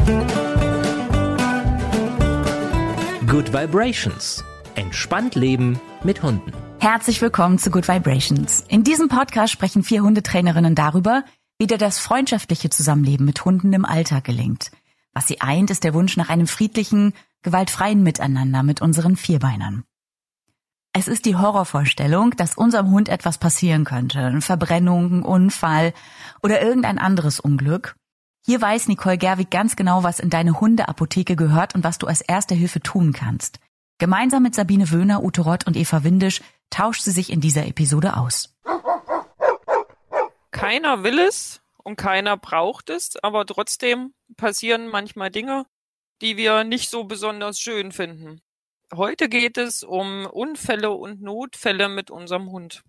Good Vibrations. Entspannt leben mit Hunden. Herzlich willkommen zu Good Vibrations. In diesem Podcast sprechen 4 Hundetrainerinnen darüber, wie dir das freundschaftliche Zusammenleben mit Hunden im Alltag gelingt. Was sie eint, ist der Wunsch nach einem friedlichen, gewaltfreien Miteinander mit unseren Vierbeinern. Es ist die Horrorvorstellung, dass unserem Hund etwas passieren könnte, eine Verbrennung, ein Unfall oder irgendein anderes Unglück. Hier weiß Nicole Gerwig ganz genau, was in deine Hundeapotheke gehört und was du als Erste Hilfe tun kannst. Gemeinsam mit Sabine Wöhner, Ute Rott und Eva Windisch tauscht sie sich in dieser Episode aus. Keiner will es und keiner braucht es, aber trotzdem passieren manchmal Dinge, die wir nicht so besonders schön finden. Heute geht es um Unfälle und Notfälle mit unserem Hund.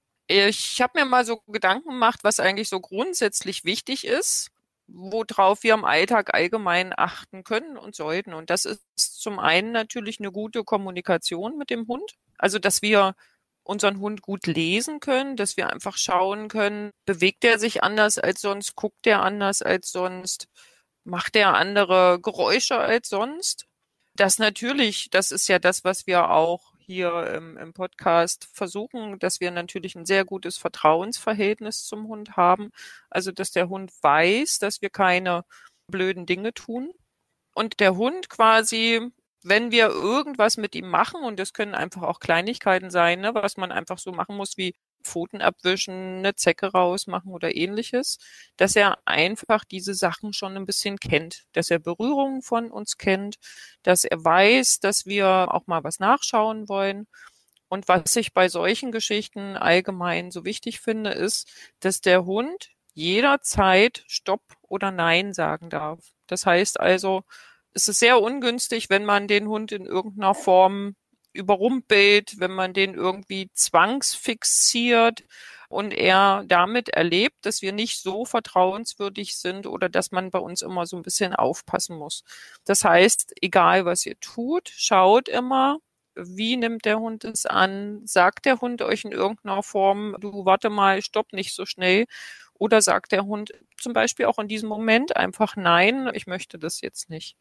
Ich habe mir mal so Gedanken gemacht, was eigentlich so grundsätzlich wichtig ist, worauf wir im Alltag allgemein achten können und sollten. Und das ist zum einen natürlich eine gute Kommunikation mit dem Hund. Also, dass wir unseren Hund gut lesen können, dass wir einfach schauen können, bewegt er sich anders als sonst, guckt er anders als sonst, macht er andere Geräusche als sonst. Das natürlich, das ist ja das, was wir auch hier im Podcast versuchen, dass wir natürlich ein sehr gutes Vertrauensverhältnis zum Hund haben. Also, dass der Hund weiß, dass wir keine blöden Dinge tun. Und der Hund quasi, wenn wir irgendwas mit ihm machen, und das können einfach auch Kleinigkeiten sein, ne, was man einfach so machen muss, wie Pfoten abwischen, eine Zecke rausmachen oder ähnliches, dass er einfach diese Sachen schon ein bisschen kennt, dass er Berührungen von uns kennt, dass er weiß, dass wir auch mal was nachschauen wollen. Und was ich bei solchen Geschichten allgemein so wichtig finde, ist, dass der Hund jederzeit Stopp oder Nein sagen darf. Das heißt also, es ist sehr ungünstig, wenn man den Hund in irgendeiner Form überrumpelt, wenn man den irgendwie zwangsfixiert und er damit erlebt, dass wir nicht so vertrauenswürdig sind oder dass man bei uns immer so ein bisschen aufpassen muss. Das heißt, egal was ihr tut, schaut immer, wie nimmt der Hund es an? Sagt der Hund euch in irgendeiner Form, du warte mal, stopp nicht so schnell? Oder sagt der Hund zum Beispiel auch in diesem Moment einfach nein, ich möchte das jetzt nicht.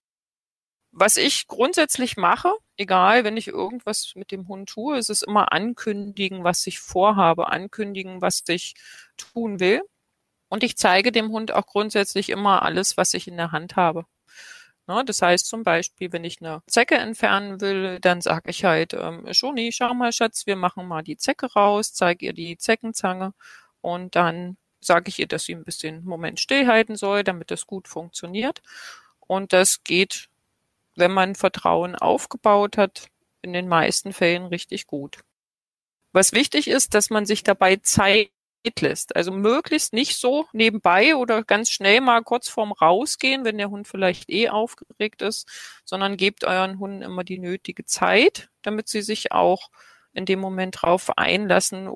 Was ich grundsätzlich mache, egal, wenn ich irgendwas mit dem Hund tue, ist es immer ankündigen, was ich vorhabe, ankündigen, was ich tun will. Und ich zeige dem Hund auch grundsätzlich immer alles, was ich in der Hand habe. Ne, das heißt zum Beispiel, wenn ich eine Zecke entfernen will, dann sage ich halt, Schoni, schau mal, Schatz, wir machen mal die Zecke raus, zeige ihr die Zeckenzange und dann sage ich ihr, dass sie ein bisschen einen Moment stillhalten soll, damit das gut funktioniert. Und das geht, wenn man Vertrauen aufgebaut hat, in den meisten Fällen richtig gut. Was wichtig ist, dass man sich dabei Zeit lässt. Also möglichst nicht so nebenbei oder ganz schnell mal kurz vorm Rausgehen, wenn der Hund vielleicht aufgeregt ist, sondern gebt euren Hunden immer die nötige Zeit, damit sie sich auch in dem Moment drauf einlassen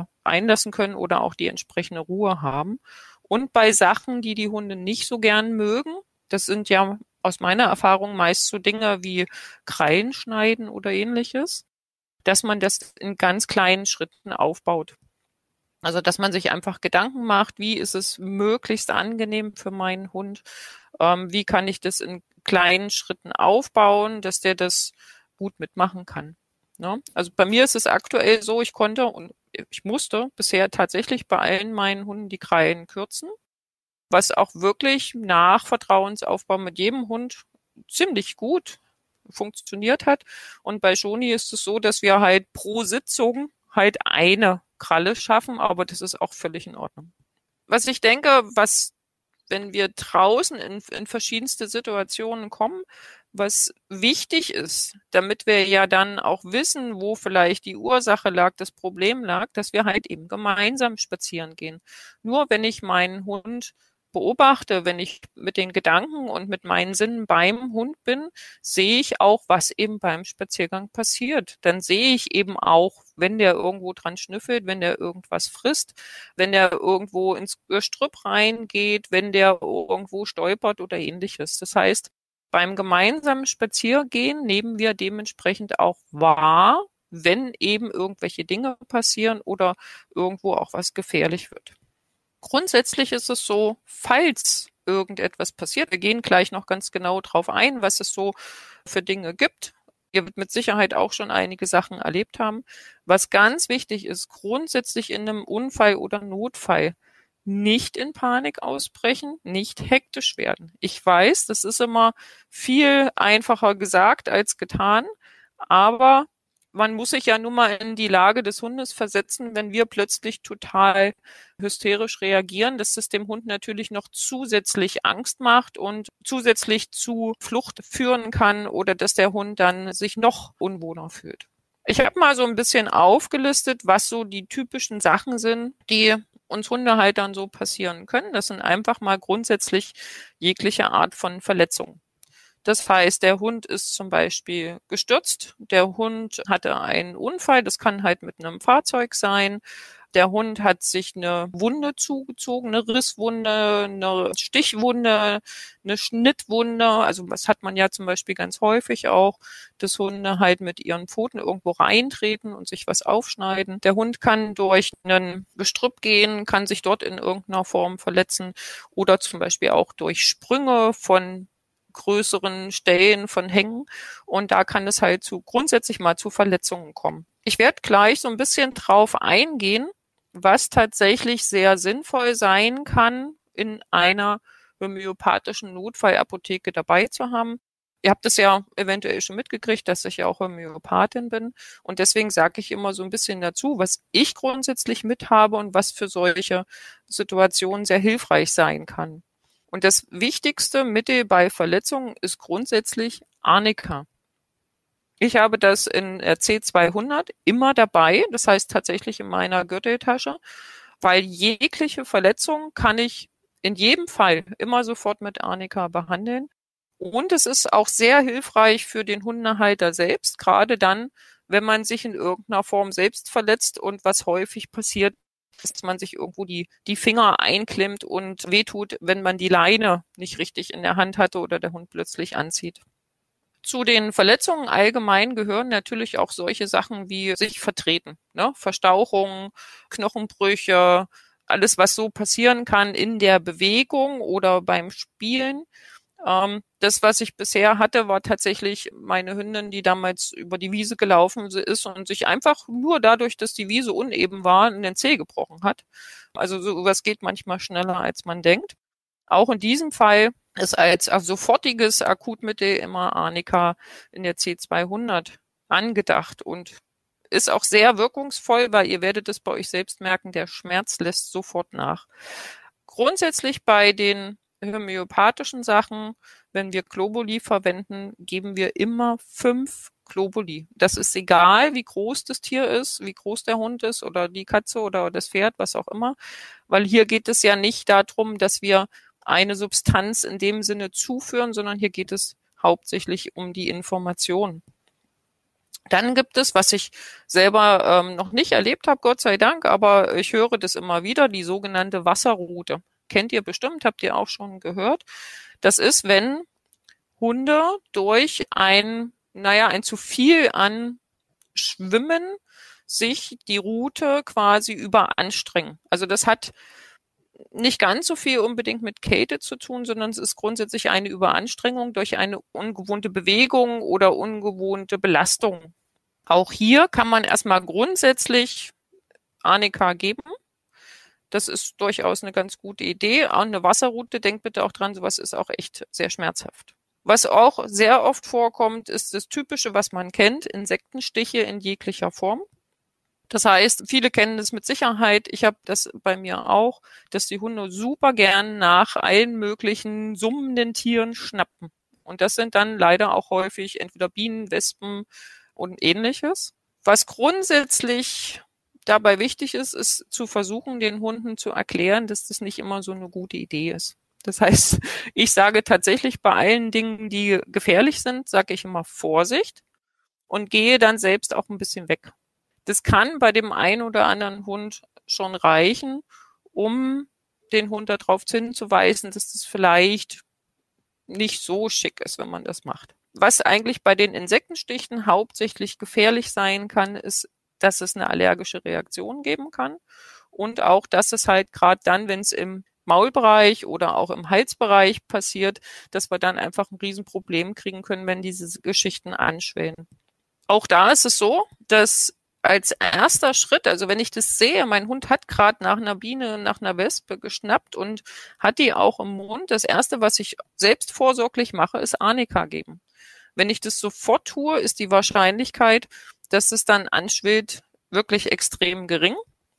können oder auch die entsprechende Ruhe haben. Und bei Sachen, die die Hunde nicht so gern mögen, das sind ja aus meiner Erfahrung meist so Dinge wie Krallen schneiden oder ähnliches, dass man das in ganz kleinen Schritten aufbaut. Also, dass man sich einfach Gedanken macht, wie ist es möglichst angenehm für meinen Hund? Wie kann ich das in kleinen Schritten aufbauen, dass der das gut mitmachen kann? Ne? Also bei mir ist es aktuell so, ich konnte und ich musste bisher tatsächlich bei allen meinen Hunden die Krallen kürzen, was auch wirklich nach Vertrauensaufbau mit jedem Hund ziemlich gut funktioniert hat. Und bei Schoni ist es so, dass wir halt pro Sitzung halt eine Kralle schaffen, aber das ist auch völlig in Ordnung. Was ich denke, wenn wir draußen in verschiedenste Situationen kommen, was wichtig ist, damit wir ja dann auch wissen, wo vielleicht die Ursache lag, das Problem lag, dass wir halt eben gemeinsam spazieren gehen. Nur wenn ich meinen Hund beobachte, wenn ich mit den Gedanken und mit meinen Sinnen beim Hund bin, sehe ich auch, was eben beim Spaziergang passiert. Dann sehe ich eben auch, wenn der irgendwo dran schnüffelt, wenn der irgendwas frisst, wenn der irgendwo ins Gestrüpp reingeht, wenn der irgendwo stolpert oder ähnliches. Das heißt, beim gemeinsamen Spaziergehen nehmen wir dementsprechend auch wahr, wenn eben irgendwelche Dinge passieren oder irgendwo auch was gefährlich wird. Grundsätzlich ist es so, falls irgendetwas passiert. Wir gehen gleich noch ganz genau drauf ein, was es so für Dinge gibt. Ihr werdet mit Sicherheit auch schon einige Sachen erlebt haben. Was ganz wichtig ist, grundsätzlich in einem Unfall oder Notfall nicht in Panik ausbrechen, nicht hektisch werden. Ich weiß, das ist immer viel einfacher gesagt als getan, aber man muss sich ja nun mal in die Lage des Hundes versetzen, wenn wir plötzlich total hysterisch reagieren, dass es dem Hund natürlich noch zusätzlich Angst macht und zusätzlich zu Flucht führen kann oder dass der Hund dann sich noch unwohler fühlt. Ich habe mal so ein bisschen aufgelistet, was so die typischen Sachen sind, die uns Hundehaltern so passieren können. Das sind einfach mal grundsätzlich jegliche Art von Verletzungen. Das heißt, der Hund ist zum Beispiel gestürzt, der Hund hatte einen Unfall, das kann halt mit einem Fahrzeug sein. Der Hund hat sich eine Wunde zugezogen, eine Risswunde, eine Stichwunde, eine Schnittwunde. Also das hat man ja zum Beispiel ganz häufig auch, dass Hunde halt mit ihren Pfoten irgendwo reintreten und sich was aufschneiden. Der Hund kann durch ein Gestrüpp gehen, kann sich dort in irgendeiner Form verletzen oder zum Beispiel auch durch Sprünge von größeren Stellen von Hängen und da kann es halt grundsätzlich mal zu Verletzungen kommen. Ich werde gleich so ein bisschen drauf eingehen, was tatsächlich sehr sinnvoll sein kann, in einer homöopathischen Notfallapotheke dabei zu haben. Ihr habt es ja eventuell schon mitgekriegt, dass ich ja auch Homöopathin bin und deswegen sage ich immer so ein bisschen dazu, was ich grundsätzlich mit habe und was für solche Situationen sehr hilfreich sein kann. Und das wichtigste Mittel bei Verletzungen ist grundsätzlich Arnika. Ich habe das in der C200 immer dabei, das heißt tatsächlich in meiner Gürteltasche, weil jegliche Verletzung kann ich in jedem Fall immer sofort mit Arnika behandeln. Und es ist auch sehr hilfreich für den Hundehalter selbst, gerade dann, wenn man sich in irgendeiner Form selbst verletzt und was häufig passiert, dass man sich irgendwo die Finger einklemmt und wehtut, wenn man die Leine nicht richtig in der Hand hatte oder der Hund plötzlich anzieht. Zu den Verletzungen allgemein gehören natürlich auch solche Sachen wie sich vertreten, ne? Verstauchungen, Knochenbrüche, alles, was so passieren kann in der Bewegung oder beim Spielen. Das, was ich bisher hatte, war tatsächlich meine Hündin, die damals über die Wiese gelaufen ist und sich einfach nur dadurch, dass die Wiese uneben war, in den Zeh gebrochen hat. Also sowas geht manchmal schneller, als man denkt. Auch in diesem Fall ist als sofortiges Akutmittel immer Arnika in der C200 angedacht und ist auch sehr wirkungsvoll, weil ihr werdet es bei euch selbst merken, der Schmerz lässt sofort nach. Grundsätzlich bei den homöopathischen Sachen, wenn wir Globuli verwenden, geben wir immer 5 Globuli. Das ist egal, wie groß das Tier ist, wie groß der Hund ist oder die Katze oder das Pferd, was auch immer, weil hier geht es ja nicht darum, dass wir eine Substanz in dem Sinne zuführen, sondern hier geht es hauptsächlich um die Information. Dann gibt es, was ich selber noch nicht erlebt habe, Gott sei Dank, aber ich höre das immer wieder, die sogenannte Wasserrute. Kennt ihr bestimmt, habt ihr auch schon gehört. Das ist, wenn Hunde durch ein zu viel an Schwimmen sich die Route quasi überanstrengen. Also das hat nicht ganz so viel unbedingt mit Kälte zu tun, sondern es ist grundsätzlich eine Überanstrengung durch eine ungewohnte Bewegung oder ungewohnte Belastung. Auch hier kann man erstmal grundsätzlich Arnika geben. Das ist durchaus eine ganz gute Idee. Auch eine Wasserrute, denkt bitte auch dran, sowas ist auch echt sehr schmerzhaft. Was auch sehr oft vorkommt, ist das Typische, was man kennt, Insektenstiche in jeglicher Form. Das heißt, viele kennen das mit Sicherheit. Ich habe das bei mir auch, dass die Hunde super gern nach allen möglichen summenden Tieren schnappen. Und das sind dann leider auch häufig entweder Bienen, Wespen und ähnliches. Was grundsätzlich dabei wichtig ist, ist zu versuchen, den Hunden zu erklären, dass das nicht immer so eine gute Idee ist. Das heißt, ich sage tatsächlich bei allen Dingen, die gefährlich sind, sage ich immer Vorsicht und gehe dann selbst auch ein bisschen weg. Das kann bei dem einen oder anderen Hund schon reichen, um den Hund darauf hinzuweisen, dass das vielleicht nicht so schick ist, wenn man das macht. Was eigentlich bei den Insektenstichen hauptsächlich gefährlich sein kann, ist, dass es eine allergische Reaktion geben kann und auch, dass es halt gerade dann, wenn es im Maulbereich oder auch im Halsbereich passiert, dass wir dann einfach ein Riesenproblem kriegen können, wenn diese Geschichten anschwellen. Auch da ist es so, dass als erster Schritt, also wenn ich das sehe, mein Hund hat gerade nach einer Biene, nach einer Wespe geschnappt und hat die auch im Mund. Das Erste, was ich selbst vorsorglich mache, ist Arnika geben. Wenn ich das sofort tue, ist die Wahrscheinlichkeit, dass es dann anschwillt, wirklich extrem gering.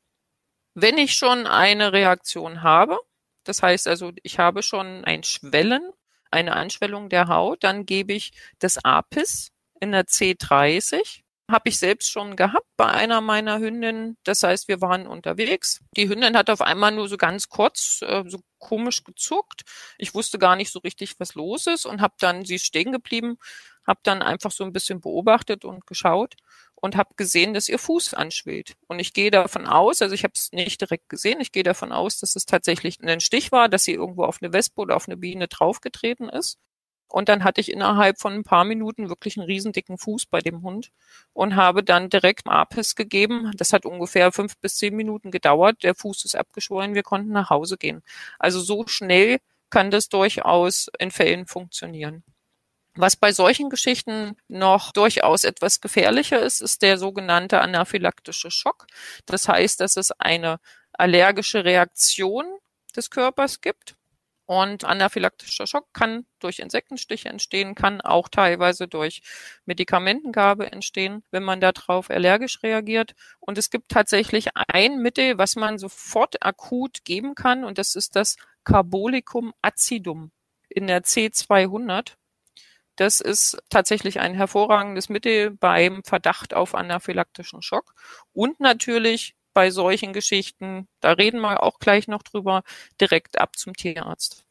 Wenn ich schon eine Reaktion habe, das heißt also, ich habe schon ein Schwellen, eine Anschwellung der Haut, dann gebe ich das Apis in der C30. Habe ich selbst schon gehabt bei einer meiner Hündinnen. Das heißt, wir waren unterwegs. Die Hündin hat auf einmal nur so ganz kurz so komisch gezuckt. Ich wusste gar nicht so richtig, was los ist und sie ist stehen geblieben, habe dann einfach so ein bisschen beobachtet und geschaut und habe gesehen, dass ihr Fuß anschwillt. Und ich gehe davon aus, also ich habe es nicht direkt gesehen, ich gehe davon aus, dass es tatsächlich ein Stich war, dass sie irgendwo auf eine Wespe oder auf eine Biene draufgetreten ist. Und dann hatte ich innerhalb von ein paar Minuten wirklich einen riesendicken Fuß bei dem Hund und habe dann direkt Apis gegeben. Das hat ungefähr 5 bis 10 Minuten gedauert. Der Fuß ist abgeschwollen, wir konnten nach Hause gehen. Also so schnell kann das durchaus in Fällen funktionieren. Was bei solchen Geschichten noch durchaus etwas gefährlicher ist, ist der sogenannte anaphylaktische Schock. Das heißt, dass es eine allergische Reaktion des Körpers gibt. Und anaphylaktischer Schock kann durch Insektenstiche entstehen, kann auch teilweise durch Medikamentengabe entstehen, wenn man darauf allergisch reagiert. Und es gibt tatsächlich ein Mittel, was man sofort akut geben kann, und das ist das Carbolicum acidum in der C200. Das ist tatsächlich ein hervorragendes Mittel beim Verdacht auf anaphylaktischen Schock. Und natürlich bei solchen Geschichten, da reden wir auch gleich noch drüber, direkt ab zum Tierarzt.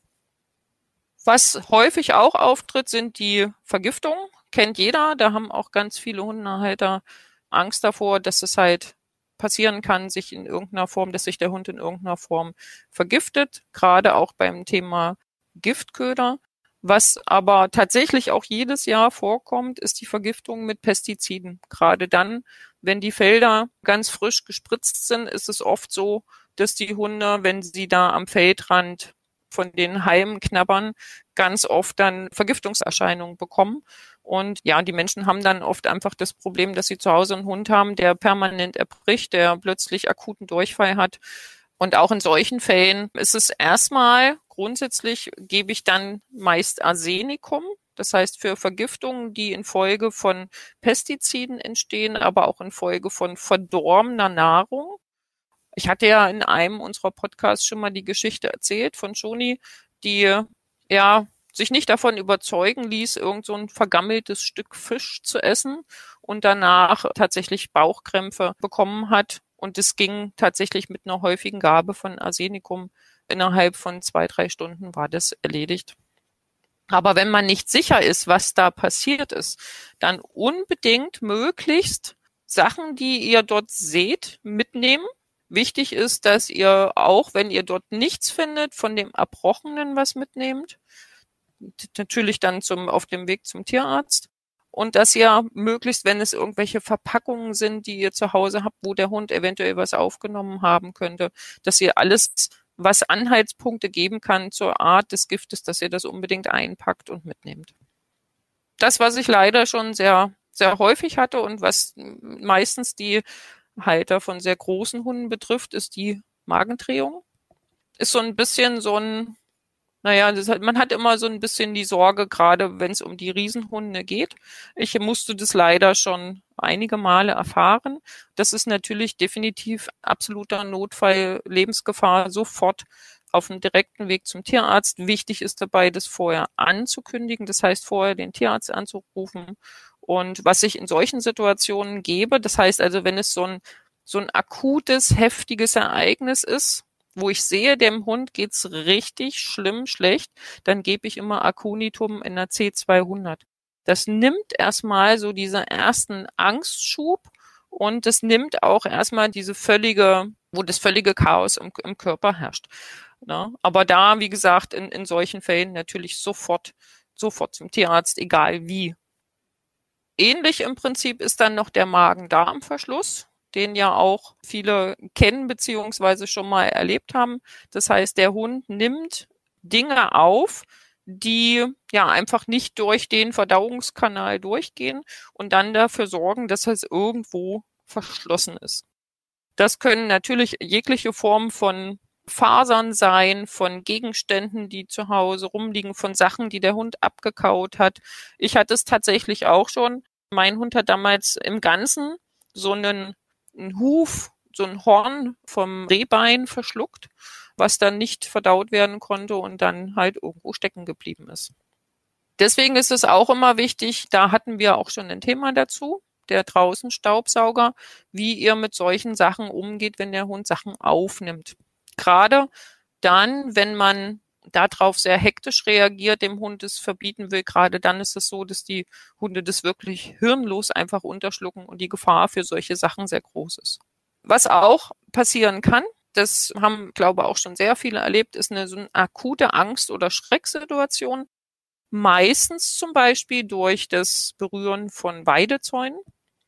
Was häufig auch auftritt, sind die Vergiftungen. Kennt jeder, da haben auch ganz viele Hundehalter Angst davor, dass es halt passieren kann, dass sich der Hund in irgendeiner Form vergiftet, gerade auch beim Thema Giftköder. Was aber tatsächlich auch jedes Jahr vorkommt, ist die Vergiftung mit Pestiziden. Gerade dann, wenn die Felder ganz frisch gespritzt sind, ist es oft so, dass die Hunde, wenn sie da am Feldrand von den Halmen knabbern, ganz oft dann Vergiftungserscheinungen bekommen. Und ja, die Menschen haben dann oft einfach das Problem, dass sie zu Hause einen Hund haben, der permanent erbricht, der plötzlich akuten Durchfall hat. Und auch in solchen Fällen ist es erstmal grundsätzlich, gebe ich dann meist Arsenicum. Das heißt, für Vergiftungen, die infolge von Pestiziden entstehen, aber auch infolge von verdorbener Nahrung. Ich hatte ja in einem unserer Podcasts schon mal die Geschichte erzählt von Shoni, die ja sich nicht davon überzeugen ließ, irgend so ein vergammeltes Stück Fisch zu essen und danach tatsächlich Bauchkrämpfe bekommen hat. Und es ging tatsächlich mit einer häufigen Gabe von Arsenicum. Innerhalb von 2-3 Stunden war das erledigt. Aber wenn man nicht sicher ist, was da passiert ist, dann unbedingt möglichst Sachen, die ihr dort seht, mitnehmen. Wichtig ist, dass ihr auch, wenn ihr dort nichts findet, von dem Erbrochenen was mitnehmt. Natürlich dann auf dem Weg zum Tierarzt. Und dass ihr möglichst, wenn es irgendwelche Verpackungen sind, die ihr zu Hause habt, wo der Hund eventuell was aufgenommen haben könnte, dass ihr alles, was Anhaltspunkte geben kann zur Art des Giftes, dass ihr das unbedingt einpackt und mitnehmt. Das, was ich leider schon sehr, sehr häufig hatte und was meistens die Halter von sehr großen Hunden betrifft, ist die Magendrehung. Ist so ein bisschen man hat immer so ein bisschen die Sorge, gerade wenn es um die Riesenhunde geht. Ich musste das leider schon einige Male erfahren. Das ist natürlich definitiv absoluter Notfall, Lebensgefahr, sofort auf dem direkten Weg zum Tierarzt. Wichtig ist dabei, das vorher anzukündigen, das heißt vorher den Tierarzt anzurufen. Und was ich in solchen Situationen gebe, das heißt also, wenn es so ein akutes, heftiges Ereignis ist, wo ich sehe, dem Hund geht's richtig schlimm schlecht, dann gebe ich immer Aconitum in der C200. Das nimmt erstmal so diesen ersten Angstschub und das nimmt auch erstmal wo das völlige Chaos im Körper herrscht. Ne? Aber da, wie gesagt, in solchen Fällen natürlich sofort zum Tierarzt, egal wie. Ähnlich im Prinzip ist dann noch der Magen-Darm-Verschluss. den ja auch viele kennen beziehungsweise schon mal erlebt haben. Das heißt, der Hund nimmt Dinge auf, die ja einfach nicht durch den Verdauungskanal durchgehen und dann dafür sorgen, dass es irgendwo verschlossen ist. Das können natürlich jegliche Formen von Fasern sein, von Gegenständen, die zu Hause rumliegen, von Sachen, die der Hund abgekaut hat. Ich hatte es tatsächlich auch schon. Mein Hund hat damals im Ganzen so einen Huf, so ein Horn vom Rehbein verschluckt, was dann nicht verdaut werden konnte und dann halt irgendwo stecken geblieben ist. Deswegen ist es auch immer wichtig, da hatten wir auch schon ein Thema dazu, der Draußenstaubsauger, wie ihr mit solchen Sachen umgeht, wenn der Hund Sachen aufnimmt. Gerade dann, wenn man darauf sehr hektisch reagiert, dem Hund es verbieten will, gerade dann ist es so, dass die Hunde das wirklich hirnlos einfach unterschlucken und die Gefahr für solche Sachen sehr groß ist. Was auch passieren kann, das haben, glaube ich, auch schon sehr viele erlebt, ist so eine akute Angst- oder Schrecksituation. Meistens zum Beispiel durch das Berühren von Weidezäunen.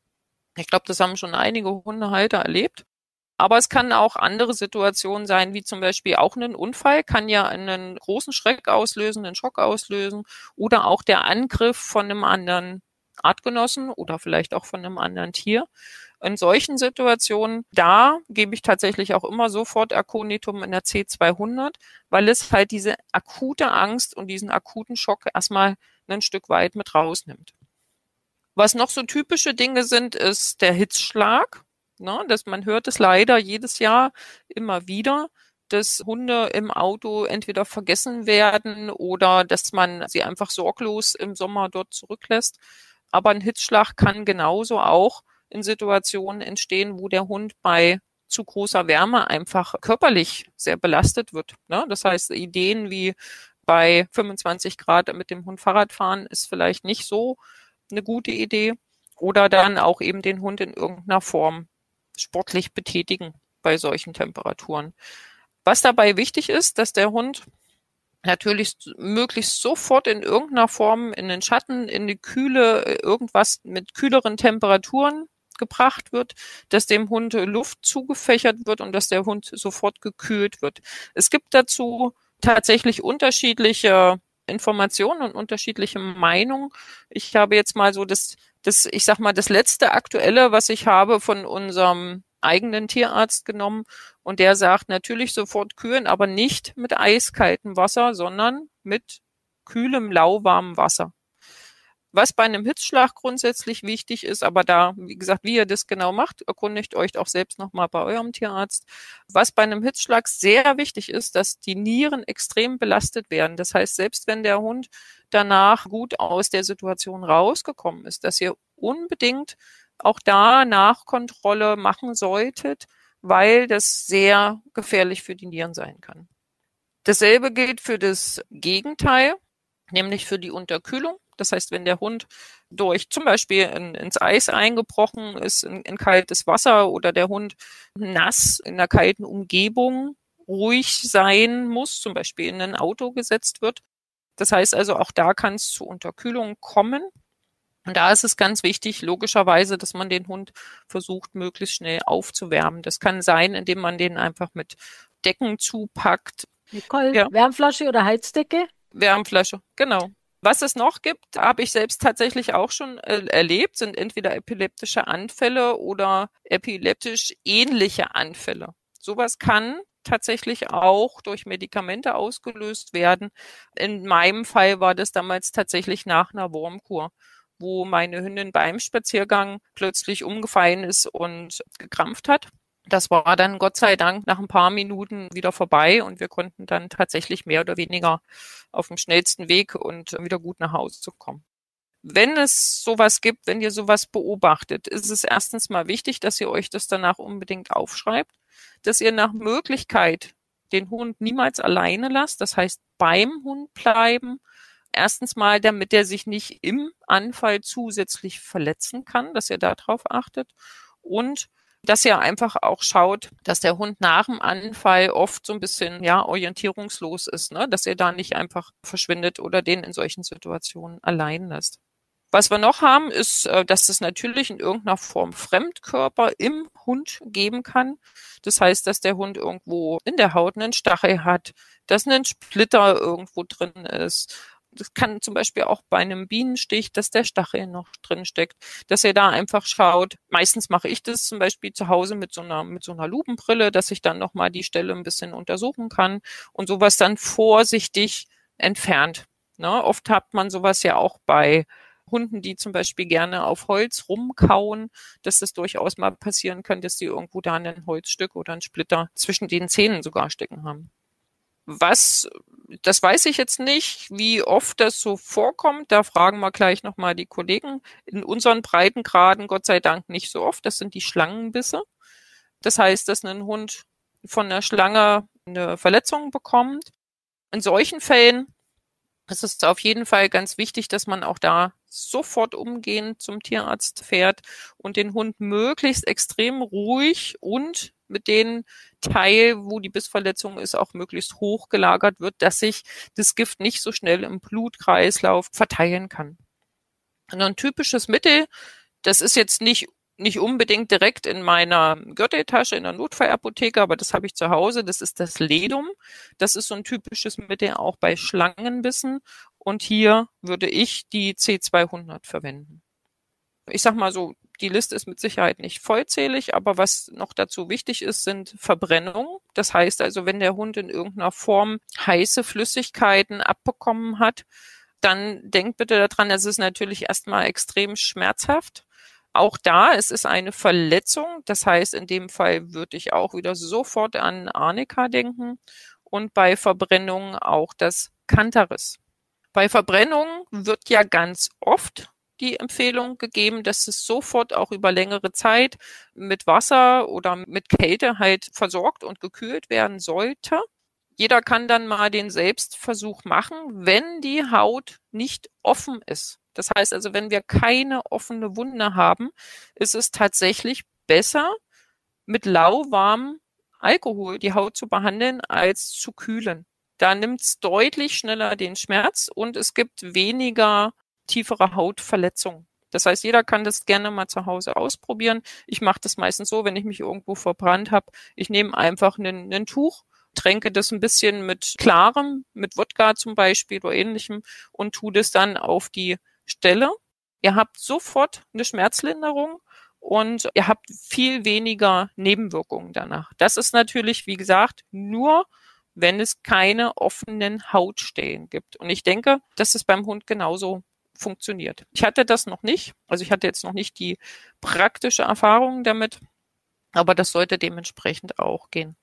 Ich glaube, das haben schon einige Hundehalter erlebt. Aber es kann auch andere Situationen sein, wie zum Beispiel auch ein Unfall, kann ja einen großen Schreck auslösen, einen Schock auslösen oder auch der Angriff von einem anderen Artgenossen oder vielleicht auch von einem anderen Tier. In solchen Situationen, da gebe ich tatsächlich auch immer sofort Aconitum in der C200, weil es halt diese akute Angst und diesen akuten Schock erstmal ein Stück weit mit rausnimmt. Was noch so typische Dinge sind, ist der Hitzschlag. Ne, man hört es leider jedes Jahr immer wieder, dass Hunde im Auto entweder vergessen werden oder dass man sie einfach sorglos im Sommer dort zurücklässt. Aber ein Hitzschlag kann genauso auch in Situationen entstehen, wo der Hund bei zu großer Wärme einfach körperlich sehr belastet wird. Ne? Das heißt, Ideen wie bei 25 Grad mit dem Hund Fahrrad fahren ist vielleicht nicht so eine gute Idee. Oder dann auch eben den Hund in irgendeiner Form sportlich betätigen bei solchen Temperaturen. Was dabei wichtig ist, dass der Hund natürlich möglichst sofort in irgendeiner Form in den Schatten, in die Kühle, irgendwas mit kühleren Temperaturen gebracht wird, dass dem Hund Luft zugefächert wird und dass der Hund sofort gekühlt wird. Es gibt dazu tatsächlich unterschiedliche Informationen und unterschiedliche Meinungen. Ich habe jetzt mal so ich sag mal, das letzte Aktuelle, was ich habe von unserem eigenen Tierarzt genommen. Und der sagt natürlich sofort kühlen, aber nicht mit eiskaltem Wasser, sondern mit kühlem, lauwarmem Wasser. Was bei einem Hitzschlag grundsätzlich wichtig ist, aber da, wie gesagt, wie ihr das genau macht, erkundigt euch auch selbst nochmal bei eurem Tierarzt. Was bei einem Hitzschlag sehr wichtig ist, dass die Nieren extrem belastet werden. Das heißt, selbst wenn der Hund danach gut aus der Situation rausgekommen ist, dass ihr unbedingt auch da Nachkontrolle machen solltet, weil das sehr gefährlich für die Nieren sein kann. Dasselbe gilt für das Gegenteil, nämlich für die Unterkühlung. Das heißt, wenn der Hund durch zum Beispiel ins Eis eingebrochen ist, in kaltes Wasser oder der Hund nass in einer kalten Umgebung ruhig sein muss, zum Beispiel in ein Auto gesetzt wird. Das heißt also, auch da kann es zu Unterkühlung kommen. Und da ist es ganz wichtig, logischerweise, dass man den Hund versucht, möglichst schnell aufzuwärmen. Das kann sein, indem man den einfach mit Decken zupackt. Nicole, ja. Wärmflasche oder Heizdecke? Wärmflasche, genau. Was es noch gibt, habe ich selbst tatsächlich auch schon erlebt, sind entweder epileptische Anfälle oder epileptisch ähnliche Anfälle. Sowas kann tatsächlich auch durch Medikamente ausgelöst werden. In meinem Fall war das damals tatsächlich nach einer Wurmkur, wo meine Hündin beim Spaziergang plötzlich umgefallen ist und gekrampft hat. Das war dann Gott sei Dank nach ein paar Minuten wieder vorbei und wir konnten dann tatsächlich mehr oder weniger auf dem schnellsten Weg und wieder gut nach Hause kommen. Wenn es sowas gibt, wenn ihr sowas beobachtet, ist es erstens mal wichtig, dass ihr euch das danach unbedingt aufschreibt, dass ihr nach Möglichkeit den Hund niemals alleine lasst, das heißt beim Hund bleiben. Erstens mal, damit er sich nicht im Anfall zusätzlich verletzen kann, dass ihr darauf achtet und dass ihr einfach auch schaut, dass der Hund nach dem Anfall oft so ein bisschen orientierungslos ist, ne? Dass ihr da nicht einfach verschwindet oder den in solchen Situationen allein lässt. Was wir noch haben, ist, dass es natürlich in irgendeiner Form Fremdkörper im Hund geben kann. Das heißt, dass der Hund irgendwo in der Haut einen Stachel hat, dass ein Splitter irgendwo drin ist. Das kann zum Beispiel auch bei einem Bienenstich, dass der Stachel noch drin steckt, dass ihr da einfach schaut. Meistens mache ich das zum Beispiel zu Hause mit so einer Lupenbrille, dass ich dann nochmal die Stelle ein bisschen untersuchen kann und sowas dann vorsichtig entfernt. Ne? Oft hat man sowas ja auch bei Hunden, die zum Beispiel gerne auf Holz rumkauen, dass das durchaus mal passieren kann, dass die irgendwo da ein Holzstück oder ein Splitter zwischen den Zähnen sogar stecken haben. Das weiß ich jetzt nicht, wie oft das so vorkommt. Da fragen wir gleich nochmal die Kollegen. In unseren Breitengraden Gott sei Dank nicht so oft. Das sind die Schlangenbisse. Das heißt, dass ein Hund von einer Schlange eine Verletzung bekommt. In solchen Fällen ist es auf jeden Fall ganz wichtig, dass man auch da sofort umgehend zum Tierarzt fährt und den Hund möglichst extrem ruhig und mit dem Teil, wo die Bissverletzung ist, auch möglichst hoch gelagert wird, dass sich das Gift nicht so schnell im Blutkreislauf verteilen kann. Und ein typisches Mittel, das ist jetzt nicht unbedingt direkt in meiner Gürteltasche in der Notfallapotheke, aber das habe ich zu Hause. Das ist das Ledum. Das ist so ein typisches Mittel auch bei Schlangenbissen. Und hier würde ich die C200 verwenden. Ich sag mal so, die Liste ist mit Sicherheit nicht vollzählig, aber was noch dazu wichtig ist, sind Verbrennungen. Das heißt also, wenn der Hund in irgendeiner Form heiße Flüssigkeiten abbekommen hat, dann denkt bitte daran, es ist natürlich erstmal extrem schmerzhaft. Auch da, es ist eine Verletzung. Das heißt, in dem Fall würde ich auch wieder sofort an Arnika denken und bei Verbrennungen auch das Cantaris. Bei Verbrennungen wird ja ganz oft die Empfehlung gegeben, dass es sofort auch über längere Zeit mit Wasser oder mit Kälte halt versorgt und gekühlt werden sollte. Jeder kann dann mal den Selbstversuch machen, wenn die Haut nicht offen ist. Das heißt also, wenn wir keine offene Wunde haben, ist es tatsächlich besser, mit lauwarmem Alkohol die Haut zu behandeln, als zu kühlen. Da nimmt es deutlich schneller den Schmerz und es gibt weniger tiefere Hautverletzungen. Das heißt, jeder kann das gerne mal zu Hause ausprobieren. Ich mache das meistens so, wenn ich mich irgendwo verbrannt habe. Ich nehme einfach ein Tuch, tränke das ein bisschen mit Klarem, mit Wodka zum Beispiel oder ähnlichem und tue das dann auf die Stelle. Ihr habt sofort eine Schmerzlinderung und ihr habt viel weniger Nebenwirkungen danach. Das ist natürlich, wie gesagt, nur wenn es keine offenen Hautstellen gibt. Und ich denke, dass es beim Hund genauso funktioniert. Ich hatte das noch nicht. Also ich hatte jetzt noch nicht die praktische Erfahrung damit, aber das sollte dementsprechend auch gehen.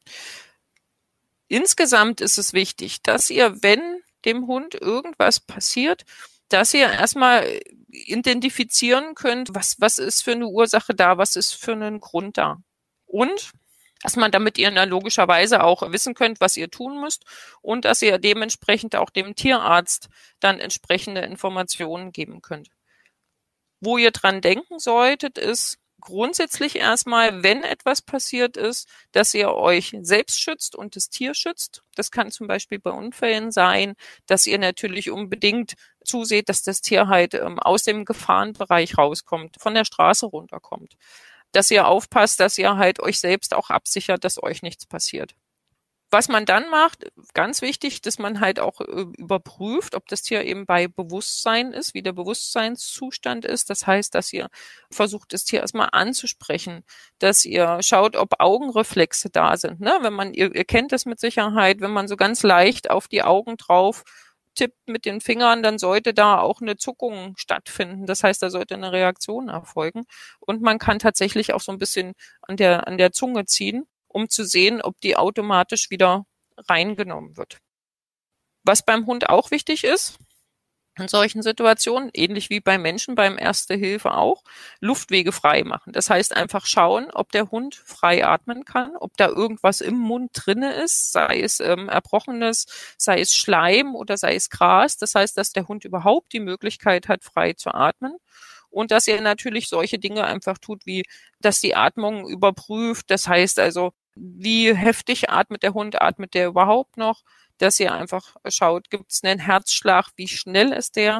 Insgesamt ist es wichtig, dass ihr, wenn dem Hund irgendwas passiert, dass ihr erstmal identifizieren könnt, was ist für eine Ursache da, was ist für einen Grund da. Und dass man damit ihr logischerweise auch wissen könnt, was ihr tun müsst und dass ihr dementsprechend auch dem Tierarzt dann entsprechende Informationen geben könnt. Wo ihr dran denken solltet, ist grundsätzlich erstmal, wenn etwas passiert ist, dass ihr euch selbst schützt und das Tier schützt. Das kann zum Beispiel bei Unfällen sein, dass ihr natürlich unbedingt zuseht, dass das Tier halt aus dem Gefahrenbereich rauskommt, von der Straße runterkommt. Dass ihr aufpasst, dass ihr halt euch selbst auch absichert, dass euch nichts passiert. Was man dann macht, ganz wichtig, dass man halt auch überprüft, ob das Tier eben bei Bewusstsein ist, wie der Bewusstseinszustand ist. Das heißt, dass ihr versucht, das Tier erstmal anzusprechen, dass ihr schaut, ob Augenreflexe da sind. Ne? Ihr kennt das mit Sicherheit, wenn man so ganz leicht auf die Augen drauf tippt mit den Fingern, dann sollte da auch eine Zuckung stattfinden. Das heißt, da sollte eine Reaktion erfolgen. Und man kann tatsächlich auch so ein bisschen an der Zunge ziehen, um zu sehen, ob die automatisch wieder reingenommen wird. Was beim Hund auch wichtig ist, in solchen Situationen, ähnlich wie beim Menschen beim Erste Hilfe auch, Luftwege frei machen. Das heißt einfach schauen, ob der Hund frei atmen kann, ob da irgendwas im Mund drinne ist, sei es Erbrochenes, sei es Schleim oder sei es Gras. Das heißt, dass der Hund überhaupt die Möglichkeit hat, frei zu atmen. Und dass ihr natürlich solche Dinge einfach tut, wie dass die Atmung überprüft. Das heißt also, wie heftig atmet der Hund, atmet der überhaupt noch? Dass ihr einfach schaut, gibt es einen Herzschlag, wie schnell ist der?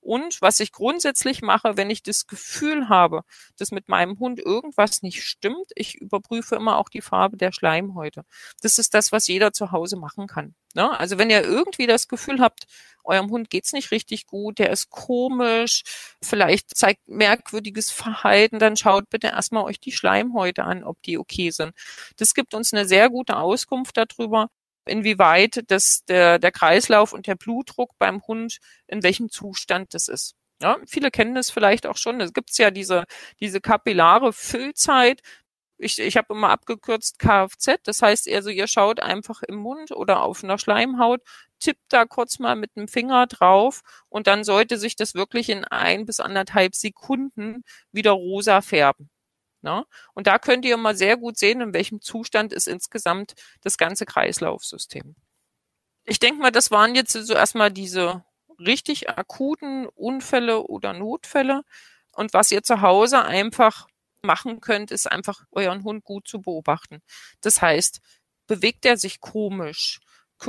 Und was ich grundsätzlich mache, wenn ich das Gefühl habe, dass mit meinem Hund irgendwas nicht stimmt, ich überprüfe immer auch die Farbe der Schleimhäute. Das ist das, was jeder zu Hause machen kann. Ne? Also wenn ihr irgendwie das Gefühl habt, eurem Hund geht's nicht richtig gut, der ist komisch, vielleicht zeigt merkwürdiges Verhalten, dann schaut bitte erstmal euch die Schleimhäute an, ob die okay sind. Das gibt uns eine sehr gute Auskunft darüber, inwieweit der Kreislauf und der Blutdruck beim Hund, in welchem Zustand das ist. Ja, viele kennen das vielleicht auch schon. Es gibt ja diese kapillare Füllzeit. Ich habe immer abgekürzt Kfz. Das heißt, also ihr schaut einfach im Mund oder auf einer Schleimhaut, tippt da kurz mal mit dem Finger drauf und dann sollte sich das wirklich in 1 bis 1,5 Sekunden wieder rosa färben. Ne? Und da könnt ihr mal sehr gut sehen, in welchem Zustand ist insgesamt das ganze Kreislaufsystem. Ich denke mal, das waren jetzt so erstmal diese richtig akuten Unfälle oder Notfälle. Und was ihr zu Hause einfach machen könnt, ist einfach euren Hund gut zu beobachten. Das heißt, bewegt er sich komische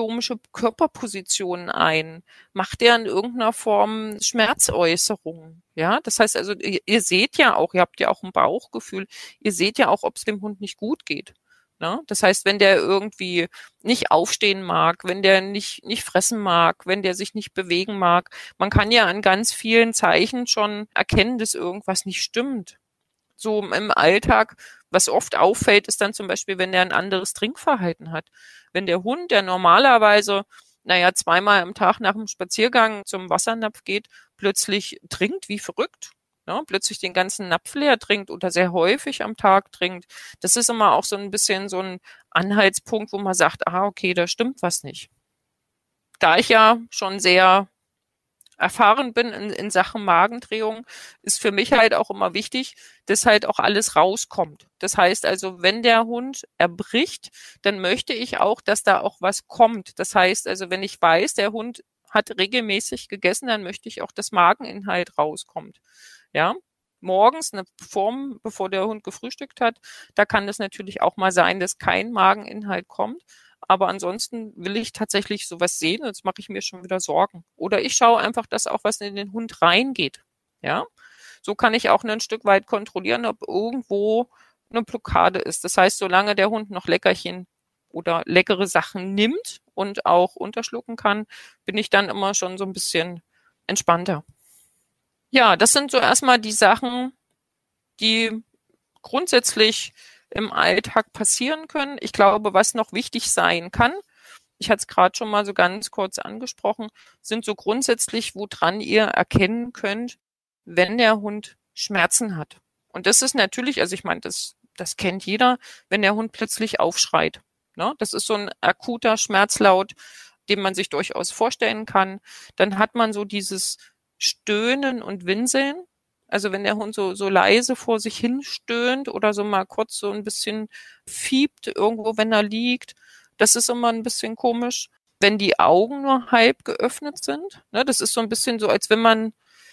Körperpositionen ein? Macht er in irgendeiner Form Schmerzäußerungen? Ja, das heißt also, ihr seht ja auch, ihr habt ja auch ein Bauchgefühl, ihr seht ja auch, ob es dem Hund nicht gut geht. Ne? Das heißt, wenn der irgendwie nicht aufstehen mag, wenn der nicht fressen mag, wenn der sich nicht bewegen mag, man kann ja an ganz vielen Zeichen schon erkennen, dass irgendwas nicht stimmt. So im Alltag, was oft auffällt, ist dann zum Beispiel, wenn der ein anderes Trinkverhalten hat. Wenn der Hund, der normalerweise, 2-mal am Tag nach dem Spaziergang zum Wassernapf geht, plötzlich trinkt wie verrückt, ne, plötzlich den ganzen Napf leer trinkt oder sehr häufig am Tag trinkt. Das ist immer auch so ein bisschen so ein Anhaltspunkt, wo man sagt, okay, da stimmt was nicht. Da ich ja schon sehr erfahren bin in Sachen Magendrehung, ist für mich halt auch immer wichtig, dass halt auch alles rauskommt. Das heißt also, wenn der Hund erbricht, dann möchte ich auch, dass da auch was kommt. Das heißt also, wenn ich weiß, der Hund hat regelmäßig gegessen, dann möchte ich auch, dass Mageninhalt rauskommt. Ja, morgens eine Form, bevor der Hund gefrühstückt hat, da kann es natürlich auch mal sein, dass kein Mageninhalt kommt. Aber ansonsten will ich tatsächlich sowas sehen, sonst mache ich mir schon wieder Sorgen. Oder ich schaue einfach, dass auch was in den Hund reingeht. Ja, so kann ich auch ein Stück weit kontrollieren, ob irgendwo eine Blockade ist. Das heißt, solange der Hund noch Leckerchen oder leckere Sachen nimmt und auch unterschlucken kann, bin ich dann immer schon so ein bisschen entspannter. Ja, das sind so erstmal die Sachen, die grundsätzlich im Alltag passieren können. Ich glaube, was noch wichtig sein kann, ich hatte es gerade schon mal so ganz kurz angesprochen, sind so grundsätzlich, woran ihr erkennen könnt, wenn der Hund Schmerzen hat. Und das ist natürlich, also ich meine, das kennt jeder, wenn der Hund plötzlich aufschreit. Ne? Das ist so ein akuter Schmerzlaut, den man sich durchaus vorstellen kann. Dann hat man so dieses Stöhnen und Winseln. Also wenn der Hund so leise vor sich hin stöhnt oder so mal kurz so ein bisschen fiebt irgendwo, wenn er liegt, das ist immer ein bisschen komisch. Wenn die Augen nur halb geöffnet sind, ne, das ist so ein bisschen so, als wenn man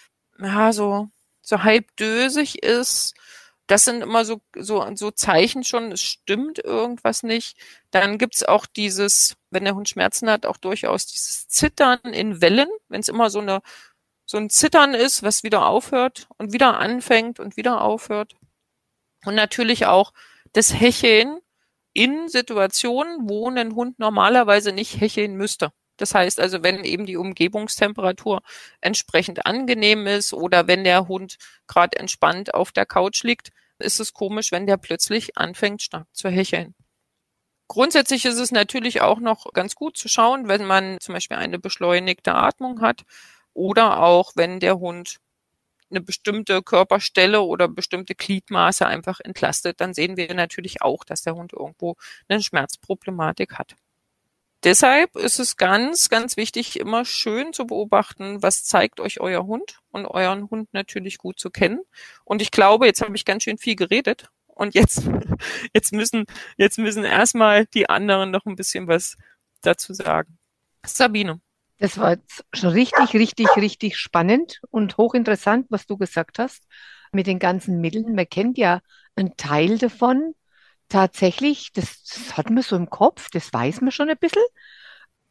so halb dösig ist. Das sind immer so Zeichen schon, es stimmt irgendwas nicht. Dann gibt's auch dieses, wenn der Hund Schmerzen hat, auch durchaus dieses Zittern in Wellen, wenn es immer so ein Zittern ist, was wieder aufhört und wieder anfängt und wieder aufhört. Und natürlich auch das Hecheln in Situationen, wo ein Hund normalerweise nicht hecheln müsste. Das heißt also, wenn eben die Umgebungstemperatur entsprechend angenehm ist oder wenn der Hund gerade entspannt auf der Couch liegt, ist es komisch, wenn der plötzlich anfängt, stark zu hecheln. Grundsätzlich ist es natürlich auch noch ganz gut zu schauen, wenn man zum Beispiel eine beschleunigte Atmung hat oder auch wenn der Hund eine bestimmte Körperstelle oder bestimmte Gliedmaße einfach entlastet, dann sehen wir natürlich auch, dass der Hund irgendwo eine Schmerzproblematik hat. Deshalb ist es ganz, ganz wichtig, immer schön zu beobachten, was zeigt euch euer Hund und euren Hund natürlich gut zu kennen. Und ich glaube, jetzt habe ich ganz schön viel geredet und jetzt müssen erstmal die anderen noch ein bisschen was dazu sagen. Sabine. Das war jetzt schon richtig, richtig, richtig spannend und hochinteressant, was du gesagt hast mit den ganzen Mitteln. Man kennt ja einen Teil davon. Tatsächlich, das hat man so im Kopf, das weiß man schon ein bisschen.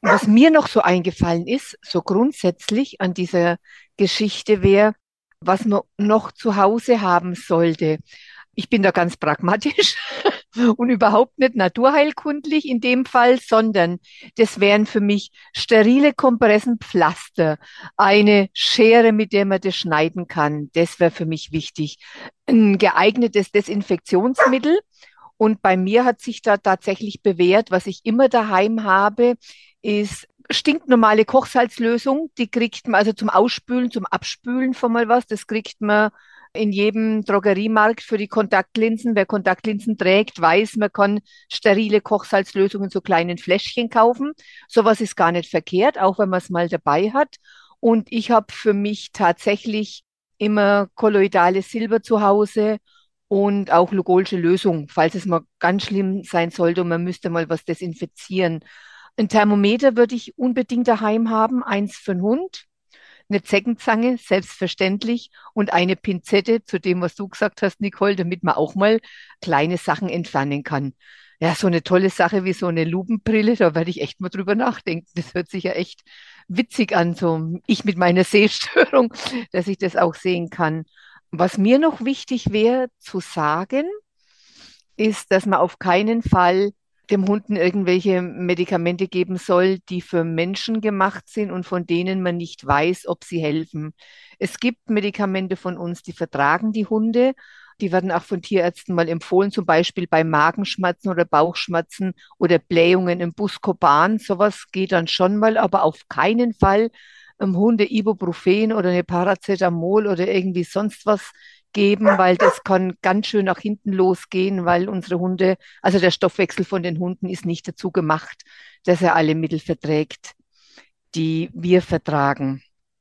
Was mir noch so eingefallen ist, so grundsätzlich an dieser Geschichte wäre, was man noch zu Hause haben sollte. Ich bin da ganz pragmatisch und überhaupt nicht naturheilkundlich in dem Fall, sondern das wären für mich sterile Kompressenpflaster, eine Schere, mit der man das schneiden kann. Das wäre für mich wichtig. Ein geeignetes Desinfektionsmittel. Und bei mir hat sich da tatsächlich bewährt, was ich immer daheim habe, ist stinknormale Kochsalzlösung. Die kriegt man also zum Ausspülen, zum Abspülen von mal was. Das kriegt man in jedem Drogeriemarkt für die Kontaktlinsen. Wer Kontaktlinsen trägt, weiß, man kann sterile Kochsalzlösungen in so kleinen Fläschchen kaufen. Sowas ist gar nicht verkehrt, auch wenn man es mal dabei hat. Und ich habe für mich tatsächlich immer kolloidales Silber zu Hause und auch Lugolsche Lösung, falls es mal ganz schlimm sein sollte und man müsste mal was desinfizieren. Ein Thermometer würde ich unbedingt daheim haben, eins für den Hund, eine Zeckenzange, selbstverständlich, und eine Pinzette, zu dem, was du gesagt hast, Nicole, damit man auch mal kleine Sachen entfernen kann. Ja, so eine tolle Sache wie so eine Lupenbrille, da werde ich echt mal drüber nachdenken. Das hört sich ja echt witzig an, so ich mit meiner Sehstörung, dass ich das auch sehen kann. Was mir noch wichtig wäre zu sagen, ist, dass man auf keinen Fall dem Hunden irgendwelche Medikamente geben soll, die für Menschen gemacht sind und von denen man nicht weiß, ob sie helfen. Es gibt Medikamente von uns, die vertragen die Hunde. Die werden auch von Tierärzten mal empfohlen, zum Beispiel bei Magenschmerzen oder Bauchschmerzen oder Blähungen im Buscopan. Sowas geht dann schon mal, aber auf keinen Fall Hunde Ibuprofen oder eine Paracetamol oder irgendwie sonst was geben, weil das kann ganz schön nach hinten losgehen, weil unsere Hunde, also der Stoffwechsel von den Hunden ist nicht dazu gemacht, dass er alle Mittel verträgt, die wir vertragen.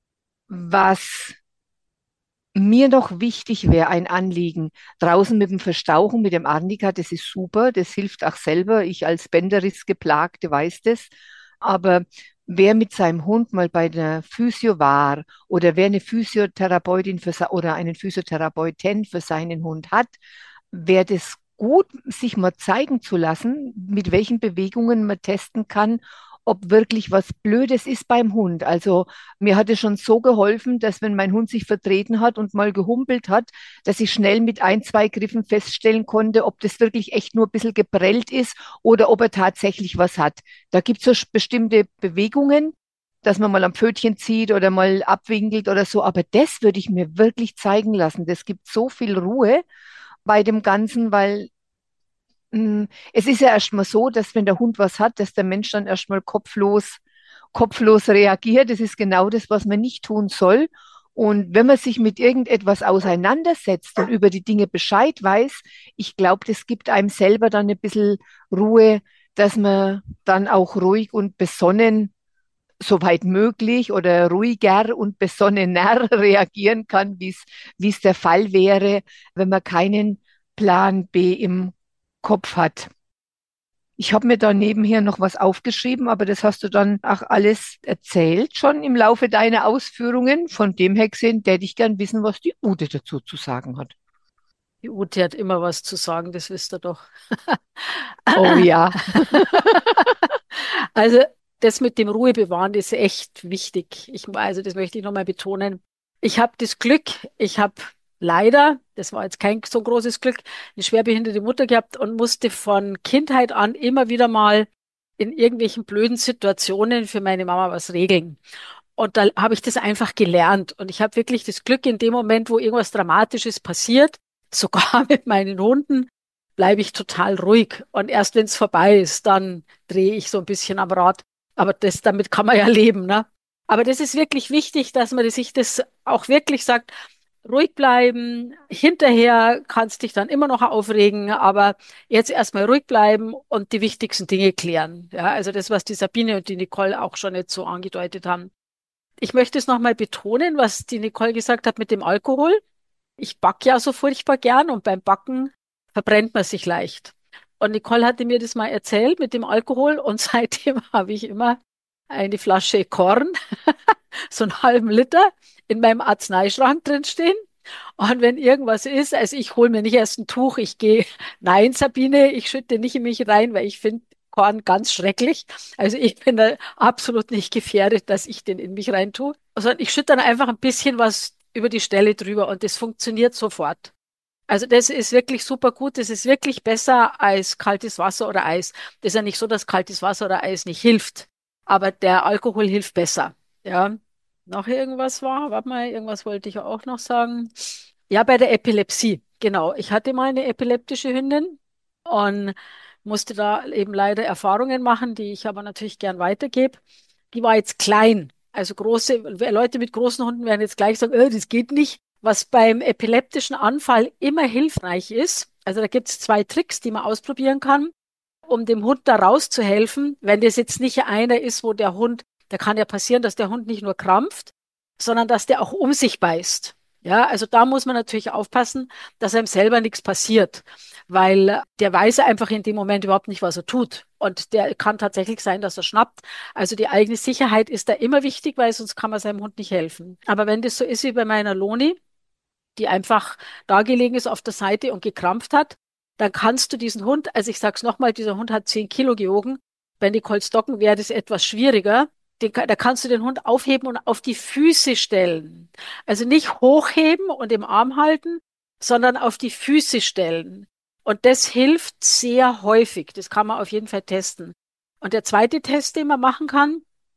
Was mir noch wichtig wäre, ein Anliegen, draußen mit dem Verstauchen, mit dem Arnika, das ist super, das hilft auch selber. Ich als Bänderriss-Geplagte weiß das. Aber wer mit seinem Hund mal bei der Physio war oder wer eine Physiotherapeutin oder einen Physiotherapeuten für seinen Hund hat, wäre das gut, sich mal zeigen zu lassen, mit welchen Bewegungen man testen kann, ob wirklich was Blödes ist beim Hund. Also mir hat es schon so geholfen, dass wenn mein Hund sich vertreten hat und mal gehumpelt hat, dass ich schnell mit ein, zwei Griffen feststellen konnte, ob das wirklich echt nur ein bisschen geprellt ist oder ob er tatsächlich was hat. Da gibt es so bestimmte Bewegungen, dass man mal am Pfötchen zieht oder mal abwinkelt oder so. Aber das würde ich mir wirklich zeigen lassen. Das gibt so viel Ruhe bei dem Ganzen, weil es ist ja erstmal so, dass wenn der Hund was hat, dass der Mensch dann erstmal kopflos reagiert. Das ist genau das, was man nicht tun soll. Und wenn man sich mit irgendetwas auseinandersetzt und über die Dinge Bescheid weiß, ich glaube, das gibt einem selber dann ein bisschen Ruhe, dass man dann auch ruhig und besonnen, soweit möglich oder ruhiger und besonnener reagieren kann, wie es der Fall wäre, wenn man keinen Plan B im Kopf hat. Ich habe mir da nebenher noch was aufgeschrieben, aber das hast du dann auch alles erzählt schon im Laufe deiner Ausführungen. Von dem her gesehen, hätte ich gern wissen, was die Ute dazu zu sagen hat. Die Ute hat immer was zu sagen, das wisst ihr doch. Oh ja. Also das mit dem Ruhebewahren ist echt wichtig. Also das möchte ich nochmal betonen. Ich habe das Glück, ich habe leider, das war jetzt kein so großes Glück, eine schwerbehinderte Mutter gehabt und musste von Kindheit an immer wieder mal in irgendwelchen blöden Situationen für meine Mama was regeln. Und da habe ich das einfach gelernt. Und ich habe wirklich das Glück, in dem Moment, wo irgendwas Dramatisches passiert, sogar mit meinen Hunden, bleibe ich total ruhig. Und erst wenn es vorbei ist, dann drehe ich so ein bisschen am Rad. Aber damit kann man ja leben, ne? Aber das ist wirklich wichtig, dass man sich das auch wirklich sagt, ruhig bleiben. Hinterher kannst dich dann immer noch aufregen, aber jetzt erstmal ruhig bleiben und die wichtigsten Dinge klären. Ja, also das, was die Sabine und die Nicole auch schon jetzt so angedeutet haben. Ich möchte es nochmal betonen, was die Nicole gesagt hat mit dem Alkohol. Ich backe ja so furchtbar gern und beim Backen verbrennt man sich leicht. Und Nicole hatte mir das mal erzählt mit dem Alkohol und seitdem habe ich immer eine Flasche Korn, so einen halben Liter, in meinem Arzneischrank drinstehen. Und wenn irgendwas ist, also ich hole mir nicht erst ein Tuch, nein, Sabine, ich schütte nicht in mich rein, weil ich finde, Popcorn, ganz schrecklich. Also ich bin da absolut nicht gefährdet, dass ich den in mich reintue, sondern ich schütte dann einfach ein bisschen was über die Stelle drüber und das funktioniert sofort. Also das ist wirklich super gut. Das ist wirklich besser als kaltes Wasser oder Eis. Das ist ja nicht so, dass kaltes Wasser oder Eis nicht hilft, aber der Alkohol hilft besser. Ja, noch irgendwas war? Warte mal, irgendwas wollte ich auch noch sagen. Ja, bei der Epilepsie. Genau. Ich hatte mal eine epileptische Hündin und musste da eben leider Erfahrungen machen, die ich aber natürlich gern weitergebe. Die war jetzt klein. Also große Leute mit großen Hunden werden jetzt gleich sagen, das geht nicht. Was beim epileptischen Anfall immer hilfreich ist, also da gibt es zwei Tricks, die man ausprobieren kann, um dem Hund da rauszuhelfen, wenn das jetzt nicht einer ist, wo der Hund, da kann ja passieren, dass der Hund nicht nur krampft, sondern dass der auch um sich beißt. Ja, also da muss man natürlich aufpassen, dass einem selber nichts passiert, weil der weiß einfach in dem Moment überhaupt nicht, was er tut. Und der kann tatsächlich sein, dass er schnappt. Also die eigene Sicherheit ist da immer wichtig, weil sonst kann man seinem Hund nicht helfen. Aber wenn das so ist wie bei meiner Loni, die einfach da gelegen ist auf der Seite und gekrampft hat, dann kannst du diesen Hund, also ich sag's nochmal, dieser Hund hat 10 Kilo gewogen. Bei Nicole Stocken wäre das etwas schwieriger. Da kannst du den Hund aufheben und auf die Füße stellen. Also nicht hochheben und im Arm halten, sondern auf die Füße stellen. Und das hilft sehr häufig. Das kann man auf jeden Fall testen. Und der zweite Test, den man machen kann,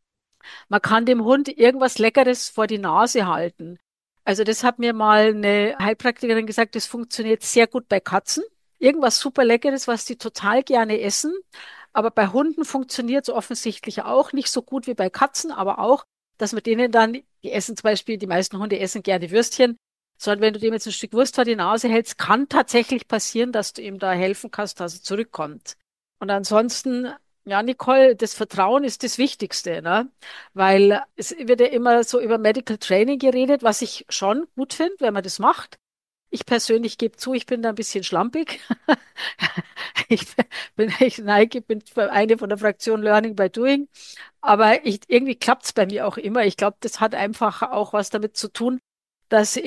man kann dem Hund irgendwas Leckeres vor die Nase halten. Also das hat mir mal eine Heilpraktikerin gesagt, das funktioniert sehr gut bei Katzen. Irgendwas super Leckeres, was die total gerne essen. Aber bei Hunden funktioniert es offensichtlich auch nicht so gut wie bei Katzen, aber auch, dass man denen dann, die essen zum Beispiel, die meisten Hunde essen gerne Würstchen, sondern wenn du dem jetzt ein Stück Wurst vor die Nase hältst, kann tatsächlich passieren, dass du ihm da helfen kannst, dass er zurückkommt. Und ansonsten, ja, Nicole, das Vertrauen ist das Wichtigste, ne? Weil es wird ja immer so über Medical Training geredet, was ich schon gut finde, wenn man das macht. Ich persönlich gebe zu, ich bin da ein bisschen schlampig. Ich neige, bin eine von der Fraktion Learning by Doing. Aber irgendwie klappt es bei mir auch immer. Ich glaube, das hat einfach auch was damit zu tun, dass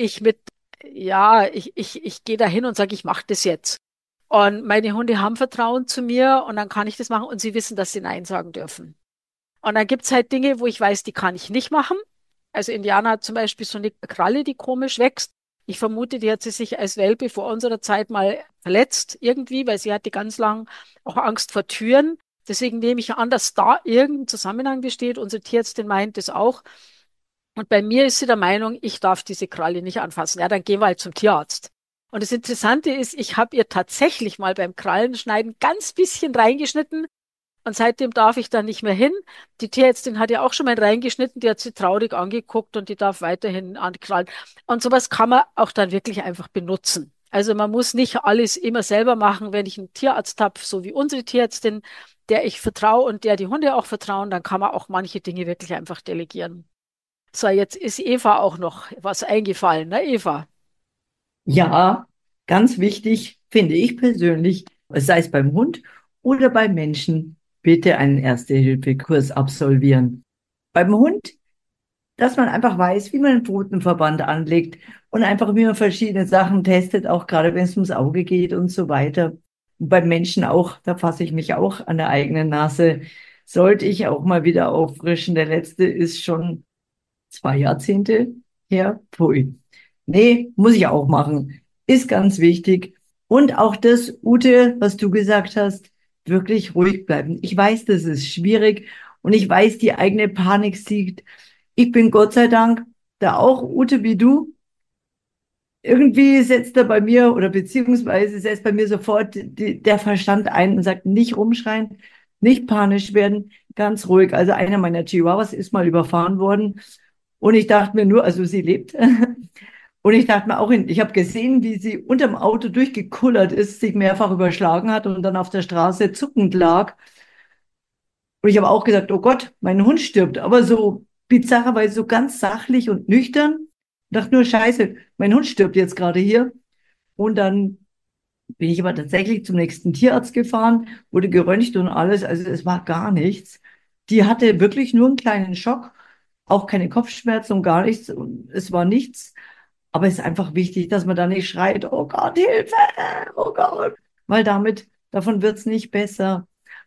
ich gehe da hin und sage, ich mache das jetzt. Und meine Hunde haben Vertrauen zu mir und dann kann ich das machen und sie wissen, dass sie Nein sagen dürfen. Und dann gibt es halt Dinge, wo ich weiß, die kann ich nicht machen. Also Indiana hat zum Beispiel so eine Kralle, die komisch wächst. Ich vermute, die hat sie sich als Welpe vor unserer Zeit mal verletzt irgendwie, weil sie hatte ganz lang auch Angst vor Türen. Deswegen nehme ich an, dass da irgendein Zusammenhang besteht. Unsere Tierärztin meint das auch. Und bei mir ist sie der Meinung, ich darf diese Kralle nicht anfassen. Ja, dann gehen wir halt zum Tierarzt. Und das Interessante ist, ich habe ihr tatsächlich mal beim Krallenschneiden ganz bisschen reingeschnitten und seitdem darf ich da nicht mehr hin. Die Tierärztin hat ja auch schon mal reingeschnitten, die hat sie traurig angeguckt und die darf weiterhin ankrallen. Und sowas kann man auch dann wirklich einfach benutzen. Also man muss nicht alles immer selber machen. Wenn ich einen Tierarzt habe, so wie unsere Tierärztin, der ich vertraue und der die Hunde auch vertrauen, dann kann man auch manche Dinge wirklich einfach delegieren. So, jetzt ist Eva auch noch was eingefallen, ne, Eva? Ja, ganz wichtig, finde ich persönlich, sei es beim Hund oder beim Menschen, bitte einen Erste-Hilfe-Kurs absolvieren. Beim Hund, dass man einfach weiß, wie man einen Pfotenverband anlegt und einfach, wie man verschiedene Sachen testet, auch gerade wenn es ums Auge geht und so weiter. Und beim Menschen auch, da fasse ich mich auch an der eigenen Nase, sollte ich auch mal wieder auffrischen. Der letzte ist schon 2 Jahrzehnte her. Pfui. Nee, muss ich auch machen. Ist ganz wichtig. Und auch das, Ute, was du gesagt hast, wirklich ruhig bleiben. Ich weiß, das ist schwierig und ich weiß, die eigene Panik siegt. Ich bin Gott sei Dank da auch, Ute, wie du. Irgendwie setzt er bei mir oder beziehungsweise setzt bei mir sofort der Verstand ein und sagt, nicht rumschreien, nicht panisch werden, ganz ruhig. Also einer meiner Chihuahuas ist mal überfahren worden und ich dachte mir nur, also sie lebt. Und ich dachte mir auch, ich habe gesehen, wie sie unterm Auto durchgekullert ist, sich mehrfach überschlagen hat und dann auf der Straße zuckend lag. Und ich habe auch gesagt, oh Gott, mein Hund stirbt. Aber so bizarrerweise so ganz sachlich und nüchtern. Ich dachte nur, Scheiße, mein Hund stirbt jetzt gerade hier. Und dann bin ich aber tatsächlich zum nächsten Tierarzt gefahren, wurde geröntgt und alles. Also es war gar nichts. Die hatte wirklich nur einen kleinen Schock, auch keine Kopfschmerzen und gar nichts. Und es war nichts. Aber es ist einfach wichtig, dass man da nicht schreit, oh Gott, Hilfe, oh Gott. Weil davon wird's nicht besser.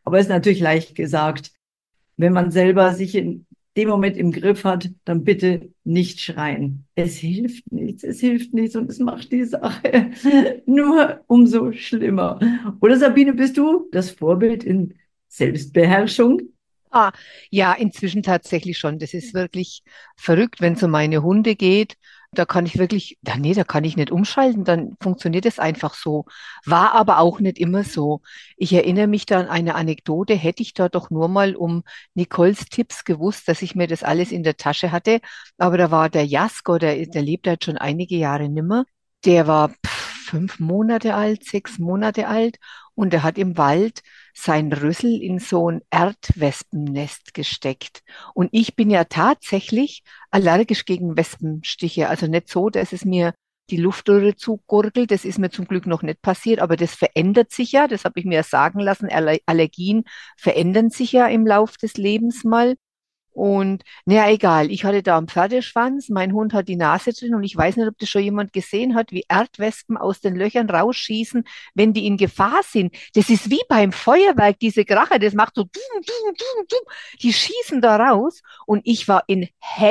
Aber es ist natürlich leicht gesagt. Wenn man selber sich in dem Moment im Griff hat, dann bitte nicht schreien. Es hilft nichts und es macht die Sache nur umso schlimmer. Oder Sabine, bist du das Vorbild in Selbstbeherrschung? Ah, ja, inzwischen tatsächlich schon. Das ist wirklich verrückt, wenn es um meine Hunde geht. Da kann ich wirklich, nee, da kann ich nicht umschalten, dann funktioniert es einfach so. War aber auch nicht immer so. Ich erinnere mich da an eine Anekdote, hätte ich da doch nur mal um Nicoles Tipps gewusst, dass ich mir das alles in der Tasche hatte. Aber da war der Jasko, der lebt halt schon einige Jahre nimmer. Der war 5 Monate alt, 6 Monate alt und der hat im Wald sein Rüssel in so ein Erdwespennest gesteckt. Und ich bin ja tatsächlich allergisch gegen Wespenstiche. Also nicht so, dass es mir die Luftröhre zugurgelt. Das ist mir zum Glück noch nicht passiert, aber das verändert sich ja. Das habe ich mir sagen lassen. Allergien verändern sich ja im Lauf des Lebens mal. Und naja, egal, ich hatte da einen Pferdeschwanz, mein Hund hat die Nase drin und ich weiß nicht, ob das schon jemand gesehen hat, wie Erdwespen aus den Löchern rausschießen, wenn die in Gefahr sind. Das ist wie beim Feuerwerk, diese Kracher, das macht so, die schießen da raus und ich war in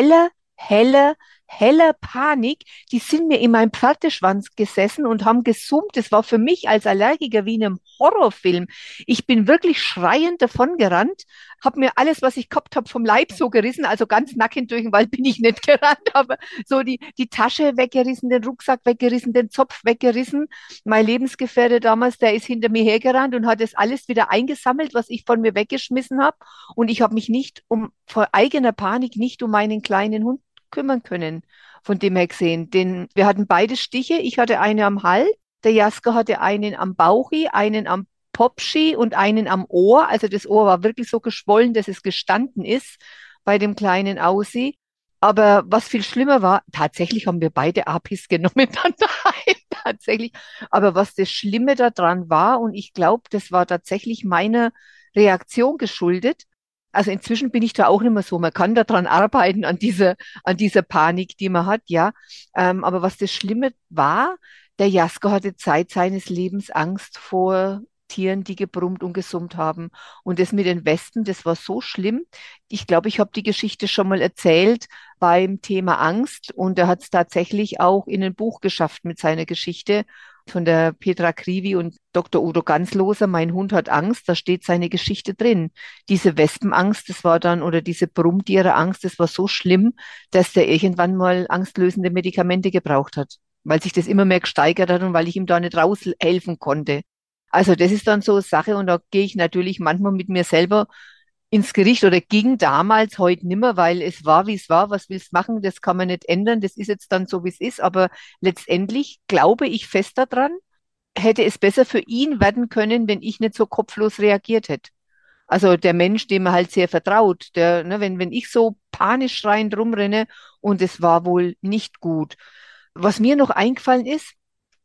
heller Panik. Die sind mir in meinem Pferdeschwanz gesessen und haben gesummt. Das war für mich als Allergiker wie in einem Horrorfilm. Ich bin wirklich schreiend davongerannt, habe mir alles, was ich gehabt habe, vom Leib so gerissen. Also ganz nackend durch den Wald bin ich nicht gerannt, aber so die Tasche weggerissen, den Rucksack weggerissen, den Zopf weggerissen. Mein Lebensgefährte damals, der ist hinter mir hergerannt und hat das alles wieder eingesammelt, was ich von mir weggeschmissen habe. Und ich habe mich nicht vor eigener Panik nicht um meinen kleinen Hund kümmern können, von dem her gesehen. Denn wir hatten beide Stiche. Ich hatte eine am Hals, der Jasker hatte einen am Bauchi, einen am Popschi und einen am Ohr. Also das Ohr war wirklich so geschwollen, dass es gestanden ist bei dem kleinen Aussie. Aber was viel schlimmer war, tatsächlich haben wir beide Apis genommen dann daheim, tatsächlich. Aber was das Schlimme daran war, und ich glaube, das war tatsächlich meiner Reaktion geschuldet, also inzwischen bin ich da auch nicht mehr so. Man kann daran arbeiten, an dieser Panik, die man hat, ja. Aber was das Schlimme war, der Jasko hatte Zeit seines Lebens Angst vor Tieren, die gebrummt und gesummt haben. Und das mit den Wespen, das war so schlimm. Ich glaube, ich habe die Geschichte schon mal erzählt beim Thema Angst. Und er hat es tatsächlich auch in ein Buch geschafft mit seiner Geschichte von der Petra Krivi und Dr. Udo Gansloser. Mein Hund hat Angst, da steht seine Geschichte drin. Diese Wespenangst, das war dann, oder diese Brummtiereangst, das war so schlimm, dass der irgendwann mal angstlösende Medikamente gebraucht hat, weil sich das immer mehr gesteigert hat und weil ich ihm da nicht raushelfen konnte. Also das ist dann so eine Sache und da gehe ich natürlich manchmal mit mir selber ins Gericht oder ging damals, heute nimmer, weil es war, wie es war. Was willst du machen? Das kann man nicht ändern. Das ist jetzt dann so, wie es ist. Aber letztendlich glaube ich fest daran, hätte es besser für ihn werden können, wenn ich nicht so kopflos reagiert hätte. Also der Mensch, dem er halt sehr vertraut, der, ne, wenn ich so panisch schreiend rumrenne und es war wohl nicht gut. Was mir noch eingefallen ist,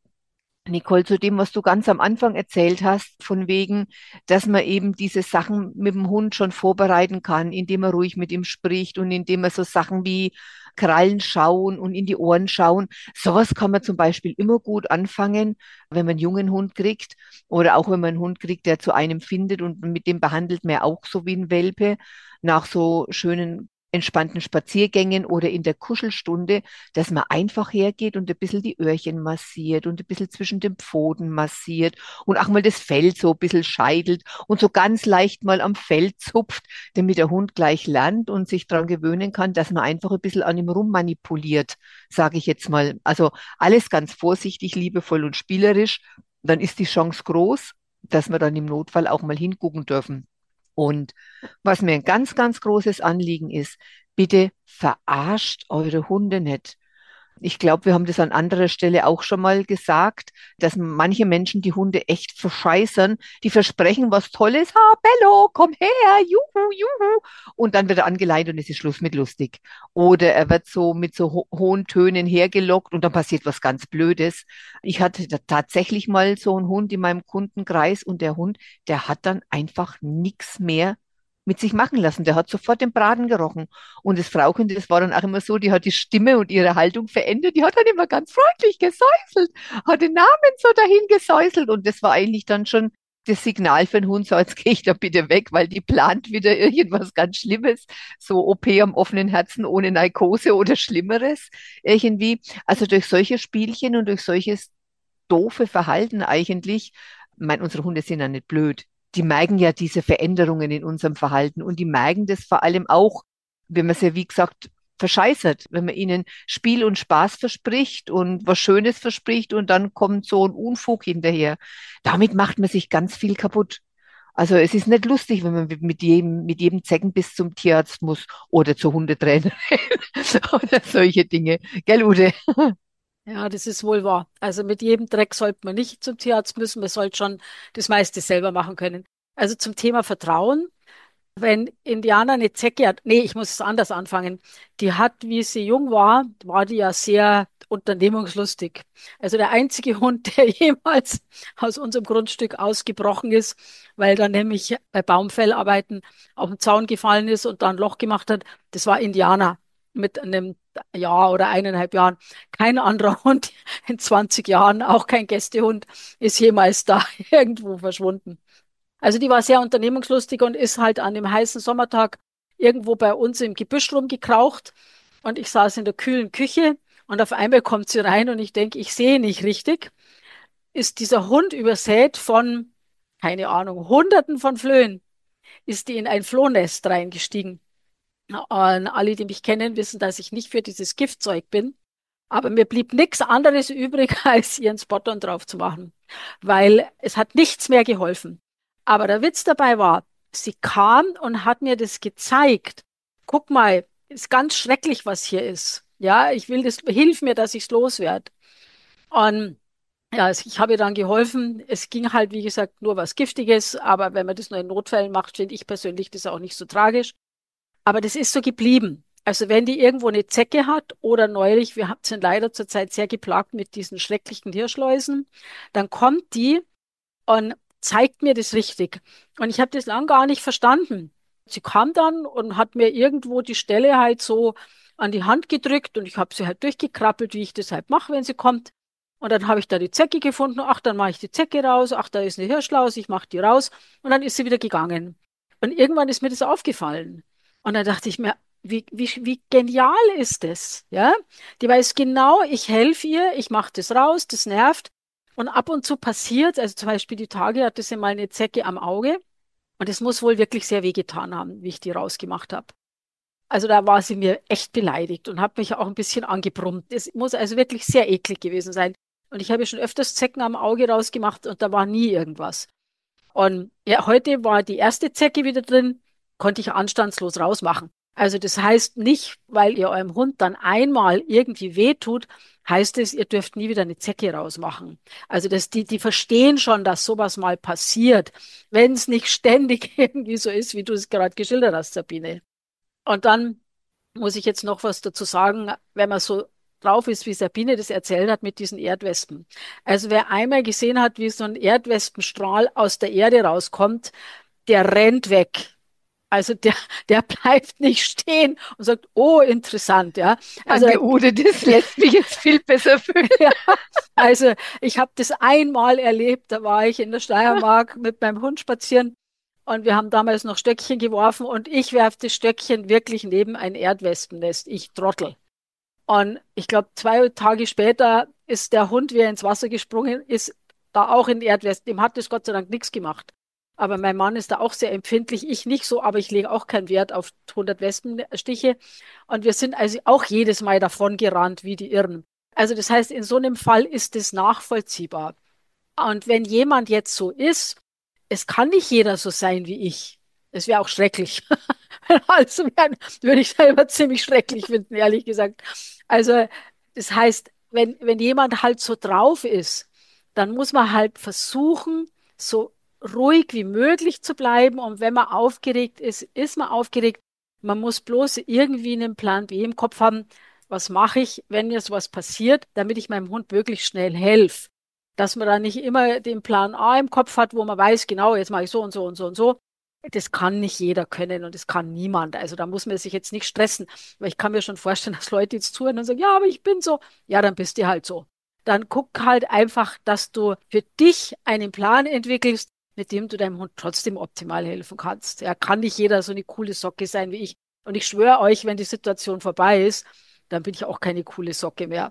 Nicole, zu dem, was du ganz am Anfang erzählt hast, von wegen, dass man eben diese Sachen mit dem Hund schon vorbereiten kann, indem man ruhig mit ihm spricht und indem man so Sachen wie Krallen schauen und in die Ohren schauen. Sowas kann man zum Beispiel immer gut anfangen, wenn man einen jungen Hund kriegt oder auch wenn man einen Hund kriegt, der zu einem findet und mit dem behandelt man ja auch so wie ein Welpe nach so schönen entspannten Spaziergängen oder in der Kuschelstunde, dass man einfach hergeht und ein bisschen die Öhrchen massiert und ein bisschen zwischen den Pfoten massiert und auch mal das Fell so ein bisschen scheidelt und so ganz leicht mal am Fell zupft, damit der Hund gleich lernt und sich daran gewöhnen kann, dass man einfach ein bisschen an ihm rummanipuliert, sage ich jetzt mal. Also alles ganz vorsichtig, liebevoll und spielerisch. Dann ist die Chance groß, dass wir dann im Notfall auch mal hingucken dürfen. Und was mir ein ganz, ganz großes Anliegen ist, bitte verarscht eure Hunde nicht. Ich glaube, wir haben das an anderer Stelle auch schon mal gesagt, dass manche Menschen die Hunde echt verscheißern. Die versprechen was Tolles. Ha, Bello, komm her, juhu, juhu. Und dann wird er angeleint und es ist Schluss mit lustig. Oder er wird so mit so hohen Tönen hergelockt und dann passiert was ganz Blödes. Ich hatte tatsächlich mal so einen Hund in meinem Kundenkreis und der Hund, der hat dann einfach nichts mehr mit sich machen lassen. Der hat sofort den Braten gerochen. Und das Frauchen, das war dann auch immer so, die hat die Stimme und ihre Haltung verändert. Die hat dann immer ganz freundlich gesäuselt, hat den Namen so dahin gesäuselt. Und das war eigentlich dann schon das Signal für den Hund, so jetzt gehe ich da bitte weg, weil die plant wieder irgendwas ganz Schlimmes, so OP am offenen Herzen ohne Narkose oder Schlimmeres irgendwie. Also durch solche Spielchen und durch solches doofe Verhalten eigentlich, ich meine, unsere Hunde sind ja nicht blöd. Die merken ja diese Veränderungen in unserem Verhalten und die merken das vor allem auch, wenn man es ja, wie gesagt, verscheißert, wenn man ihnen Spiel und Spaß verspricht und was Schönes verspricht und dann kommt so ein Unfug hinterher. Damit macht man sich ganz viel kaputt. Also es ist nicht lustig, wenn man mit jedem Zeckenbiss zum Tierarzt muss oder zur Hundetrainerin oder solche Dinge. Gell, Ute? Ja, das ist wohl wahr. Also mit jedem Dreck sollte man nicht zum Tierarzt müssen. Man sollte schon das meiste selber machen können. Also zum Thema Vertrauen. Wenn Indianer eine Zecke hat, nee, ich muss es anders anfangen. Die hat, wie sie jung war, war die ja sehr unternehmungslustig. Also der einzige Hund, der jemals aus unserem Grundstück ausgebrochen ist, weil dann nämlich bei Baumfellarbeiten auf den Zaun gefallen ist und da ein Loch gemacht hat, das war Indianer mit einem Jahr oder 1,5 Jahren. Kein anderer Hund in 20 Jahren, auch kein Gästehund, ist jemals da irgendwo verschwunden. Also die war sehr unternehmungslustig und ist halt an dem heißen Sommertag irgendwo bei uns im Gebüsch rumgekraucht. Und ich saß in der kühlen Küche und auf einmal kommt sie rein und ich denke, ich sehe nicht richtig. Ist dieser Hund übersät von, keine Ahnung, Hunderten von Flöhen, ist die in ein Flohnest reingestiegen. Und alle, die mich kennen, wissen, dass ich nicht für dieses Giftzeug bin. Aber mir blieb nichts anderes übrig, als ihren Spot-on drauf zu machen, weil es hat nichts mehr geholfen. Aber der Witz dabei war, sie kam und hat mir das gezeigt. Guck mal, ist ganz schrecklich, was hier ist. Ja, ich will das, hilf mir, dass ich es loswerde. Und ja, ich habe ihr dann geholfen. Es ging halt, wie gesagt, nur was Giftiges, aber wenn man das nur in Notfällen macht, finde ich persönlich das auch nicht so tragisch. Aber das ist so geblieben. Also wenn die irgendwo eine Zecke hat oder neulich, sind leider zurzeit sehr geplagt mit diesen schrecklichen Hirschläusen, dann kommt die und zeigt mir das richtig. Und ich habe das lang gar nicht verstanden. Sie kam dann und hat mir irgendwo die Stelle halt so an die Hand gedrückt und ich habe sie halt durchgekrabbelt, wie ich das halt mache, wenn sie kommt. Und dann habe ich da die Zecke gefunden. Ach, dann mache ich die Zecke raus. Ach, da ist eine Hirschlaus. Ich mache die raus. Und dann ist sie wieder gegangen. Und irgendwann ist mir das aufgefallen. Und dann dachte ich mir, wie genial ist das? Ja? Die weiß genau, ich helfe ihr, ich mache das raus, das nervt. Und ab und zu passiert, also zum Beispiel die Tage hatte sie mal eine Zecke am Auge und es muss wohl wirklich sehr wehgetan haben, wie ich die rausgemacht habe. Also da war sie mir echt beleidigt und hat mich auch ein bisschen angebrummt. Es muss also wirklich sehr eklig gewesen sein. Und ich habe ja schon öfters Zecken am Auge rausgemacht und da war nie irgendwas. Und ja, heute war die erste Zecke wieder drin, konnte ich anstandslos rausmachen. Also das heißt nicht, weil ihr eurem Hund dann einmal irgendwie wehtut, heißt es, ihr dürft nie wieder eine Zecke rausmachen. Also die verstehen schon, dass sowas mal passiert, wenn es nicht ständig irgendwie so ist, wie du es gerade geschildert hast, Sabine. Und dann muss ich jetzt noch was dazu sagen, wenn man so drauf ist, wie Sabine das erzählt hat mit diesen Erdwespen. Also wer einmal gesehen hat, wie so ein Erdwespenstrahl aus der Erde rauskommt, der rennt weg. Also der bleibt nicht stehen und sagt, oh, interessant, ja. Also, Danke, Ute, das lässt mich jetzt viel besser fühlen. ja, also ich habe das einmal erlebt, da war ich in der Steiermark mit meinem Hund spazieren und wir haben damals noch Stöckchen geworfen und ich werfe das Stöckchen wirklich neben ein Erdwespennest. Ich Trottel. Und ich glaube, 2 Tage später ist der Hund, wie er ins Wasser gesprungen ist, da auch in Erdwespen. Dem hat das Gott sei Dank nichts gemacht. Aber mein Mann ist da auch sehr empfindlich. Ich nicht so, aber ich lege auch keinen Wert auf 100 Wespenstiche. Und wir sind also auch jedes Mal davon gerannt, wie die Irren. Also das heißt, in so einem Fall ist es nachvollziehbar. Und wenn jemand jetzt so ist, es kann nicht jeder so sein wie ich. Es wäre auch schrecklich. Wenn alle so wären, würde ich selber ziemlich schrecklich finden, ehrlich gesagt. Also, das heißt, wenn jemand halt so drauf ist, dann muss man halt versuchen, so ruhig wie möglich zu bleiben. Und wenn man aufgeregt ist, ist man aufgeregt. Man muss bloß irgendwie einen Plan B im Kopf haben. Was mache ich, wenn mir sowas passiert, damit ich meinem Hund wirklich schnell helfe? Dass man da nicht immer den Plan A im Kopf hat, wo man weiß, genau, jetzt mache ich so und so und so und so. Das kann nicht jeder können und das kann niemand. Also da muss man sich jetzt nicht stressen, weil ich kann mir schon vorstellen, dass Leute jetzt zuhören und sagen, ja, aber ich bin so. Ja, dann bist du halt so. Dann guck halt einfach, dass du für dich einen Plan entwickelst, mit dem du deinem Hund trotzdem optimal helfen kannst. Ja, kann nicht jeder so eine coole Socke sein wie ich. Und ich schwöre euch, wenn die Situation vorbei ist, dann bin ich auch keine coole Socke mehr.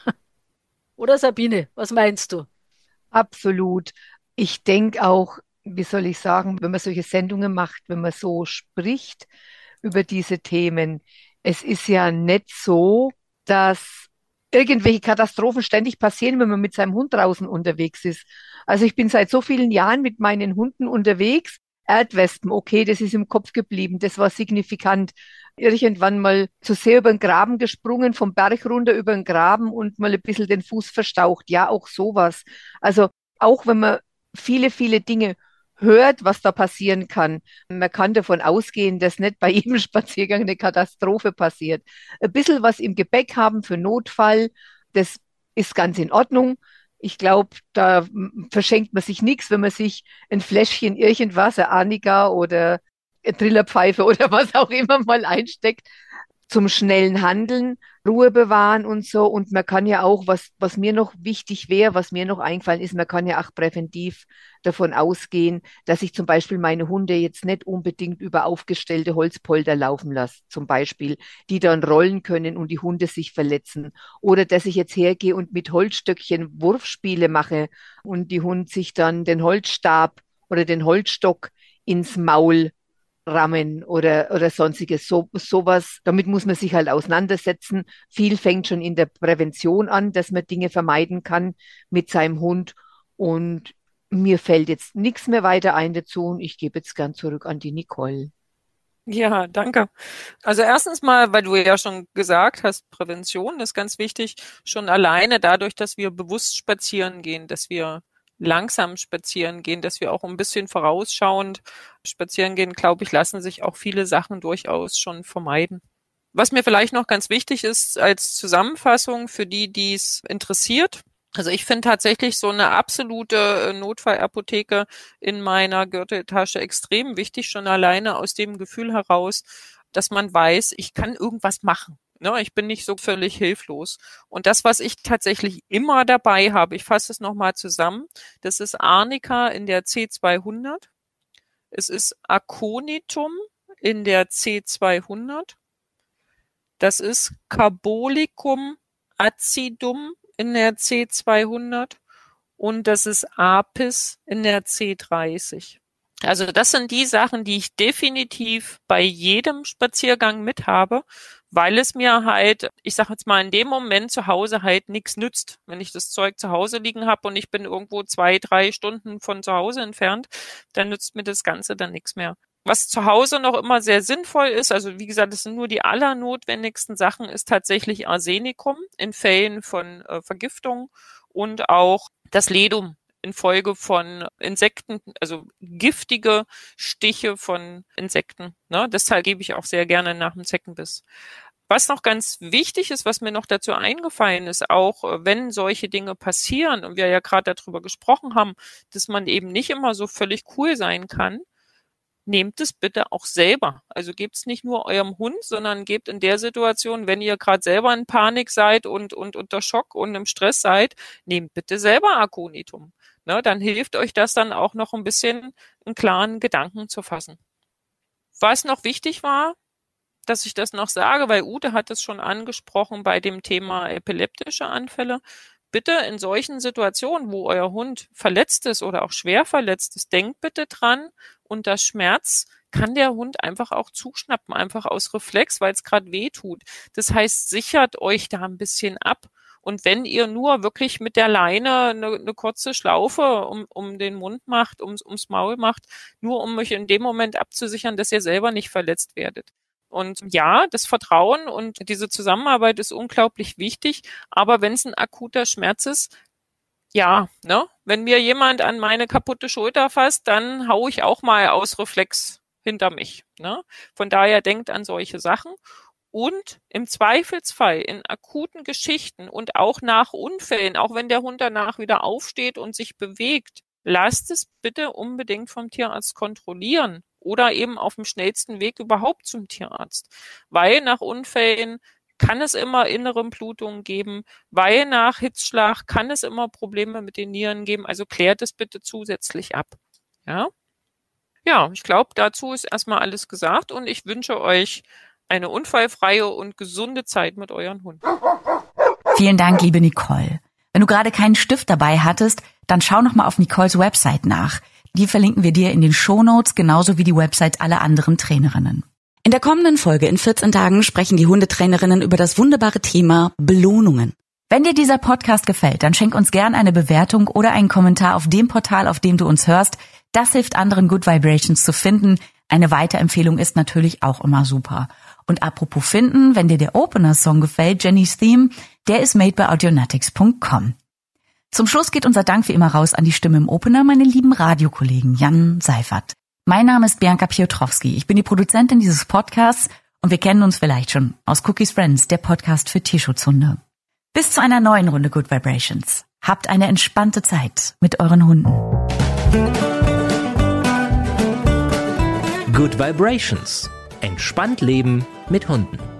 Oder Sabine, was meinst du? Absolut. Ich denke auch, wie soll ich sagen, wenn man solche Sendungen macht, wenn man so spricht über diese Themen, es ist ja nicht so, dass irgendwelche Katastrophen ständig passieren, wenn man mit seinem Hund draußen unterwegs ist. Also ich bin seit so vielen Jahren mit meinen Hunden unterwegs. Erdwespen, okay, das ist im Kopf geblieben, das war signifikant. Irgendwann mal zu sehr über den Graben gesprungen, vom Berg runter über den Graben und mal ein bisschen den Fuß verstaucht. Ja, auch sowas. Also auch wenn man viele, viele Dinge hört, was da passieren kann, man kann davon ausgehen, dass nicht bei jedem Spaziergang eine Katastrophe passiert. Ein bisschen was im Gepäck haben für Notfall, das ist ganz in Ordnung. Ich glaube, da verschenkt man sich nichts, wenn man sich ein Fläschchen irgendwas, ein Arnika oder eine Trillerpfeife oder was auch immer mal einsteckt zum schnellen Handeln, Ruhe bewahren und so. Und man kann ja auch, was mir noch wichtig wäre, was mir noch eingefallen ist, man kann ja auch präventiv davon ausgehen, dass ich zum Beispiel meine Hunde jetzt nicht unbedingt über aufgestellte Holzpolder laufen lasse, zum Beispiel, die dann rollen können und die Hunde sich verletzen. Oder dass ich jetzt hergehe und mit Holzstöckchen Wurfspiele mache und die Hund sich dann den Holzstab oder den Holzstock ins Maul rammen oder sonstiges. Sowas, damit muss man sich halt auseinandersetzen. Viel fängt schon in der Prävention an, dass man Dinge vermeiden kann mit seinem Hund. Und mir fällt jetzt nichts mehr weiter ein dazu und ich gebe jetzt gern zurück an die Nicole. Ja, danke. Also erstens mal, weil du ja schon gesagt hast, Prävention ist ganz wichtig, schon alleine dadurch, dass wir bewusst spazieren gehen, dass wir langsam spazieren gehen, dass wir auch ein bisschen vorausschauend spazieren gehen, glaube ich, lassen sich auch viele Sachen durchaus schon vermeiden. Was mir vielleicht noch ganz wichtig ist als Zusammenfassung für die, die es interessiert. Also ich finde tatsächlich so eine absolute Notfallapotheke in meiner Gürteltasche extrem wichtig, schon alleine aus dem Gefühl heraus, dass man weiß, ich kann irgendwas machen. Ne, ich bin nicht so völlig hilflos. Und das, was ich tatsächlich immer dabei habe, ich fasse es nochmal zusammen, das ist Arnika in der C200, es ist Aconitum in der C200, das ist Carbolicum acidum in der C200 und das ist Apis in der C30. Also das sind die Sachen, die ich definitiv bei jedem Spaziergang mit habe, weil es mir halt, ich sage jetzt mal, in dem Moment zu Hause halt nichts nützt. Wenn ich das Zeug zu Hause liegen habe und ich bin irgendwo 2-3 Stunden von zu Hause entfernt, dann nützt mir das Ganze dann nichts mehr. Was zu Hause noch immer sehr sinnvoll ist, also wie gesagt, das sind nur die allernotwendigsten Sachen, ist tatsächlich Arsenicum in Fällen von Vergiftung und auch das Ledum infolge von Insekten, also giftige Stiche von Insekten. Ne? Deshalb gebe ich auch sehr gerne nach dem Zeckenbiss. Was noch ganz wichtig ist, was mir noch dazu eingefallen ist, auch wenn solche Dinge passieren und wir ja gerade darüber gesprochen haben, dass man eben nicht immer so völlig cool sein kann, nehmt es bitte auch selber. Also gebt es nicht nur eurem Hund, sondern gebt in der Situation, wenn ihr gerade selber in Panik seid und unter Schock und im Stress seid, nehmt bitte selber Aconitum. Ne, dann hilft euch das dann auch noch ein bisschen, einen klaren Gedanken zu fassen. Was noch wichtig war, dass ich das noch sage, weil Ute hat es schon angesprochen bei dem Thema epileptische Anfälle. Bitte in solchen Situationen, wo euer Hund verletzt ist oder auch schwer verletzt ist, denkt bitte dran, unter Schmerz kann der Hund einfach auch zuschnappen, einfach aus Reflex, weil es gerade weh tut. Das heißt, sichert euch da ein bisschen ab. Und wenn ihr nur wirklich mit der Leine eine kurze Schlaufe um den Mund macht, ums Maul macht, nur um euch in dem Moment abzusichern, dass ihr selber nicht verletzt werdet. Und ja, das Vertrauen und diese Zusammenarbeit ist unglaublich wichtig. Aber wenn es ein akuter Schmerz ist, ja, ne, wenn mir jemand an meine kaputte Schulter fasst, dann hau ich auch mal aus Reflex hinter mich. Ne? Von daher denkt an solche Sachen. Und im Zweifelsfall in akuten Geschichten und auch nach Unfällen, auch wenn der Hund danach wieder aufsteht und sich bewegt, lasst es bitte unbedingt vom Tierarzt kontrollieren oder eben auf dem schnellsten Weg überhaupt zum Tierarzt. Weil nach Unfällen kann es immer innere Blutungen geben, weil nach Hitzschlag kann es immer Probleme mit den Nieren geben. Also klärt es bitte zusätzlich ab. Ja? Ja, ich glaube, dazu ist erstmal alles gesagt und ich wünsche euch eine unfallfreie und gesunde Zeit mit euren Hunden. Vielen Dank, liebe Nicole. Wenn du gerade keinen Stift dabei hattest, dann schau noch mal auf Nicoles Website nach. Die verlinken wir dir in den Shownotes, genauso wie die Website aller anderen Trainerinnen. In der kommenden Folge in 14 Tagen sprechen die Hundetrainerinnen über das wunderbare Thema Belohnungen. Wenn dir dieser Podcast gefällt, dann schenk uns gern eine Bewertung oder einen Kommentar auf dem Portal, auf dem du uns hörst. Das hilft anderen Good Vibrations zu finden. Eine Weiterempfehlung ist natürlich auch immer super. Und apropos finden, wenn dir der Opener-Song gefällt, Jenny's Theme, der ist made by audionatics.com. Zum Schluss geht unser Dank wie immer raus an die Stimme im Opener, meine lieben Radiokollegen Jan Seifert. Mein Name ist Bianca Piotrowski. Ich bin die Produzentin dieses Podcasts und wir kennen uns vielleicht schon aus Cookies Friends, der Podcast für Tierschutzhunde. Bis zu einer neuen Runde Good Vibrations. Habt eine entspannte Zeit mit euren Hunden. Good Vibrations. Entspannt leben mit Hunden.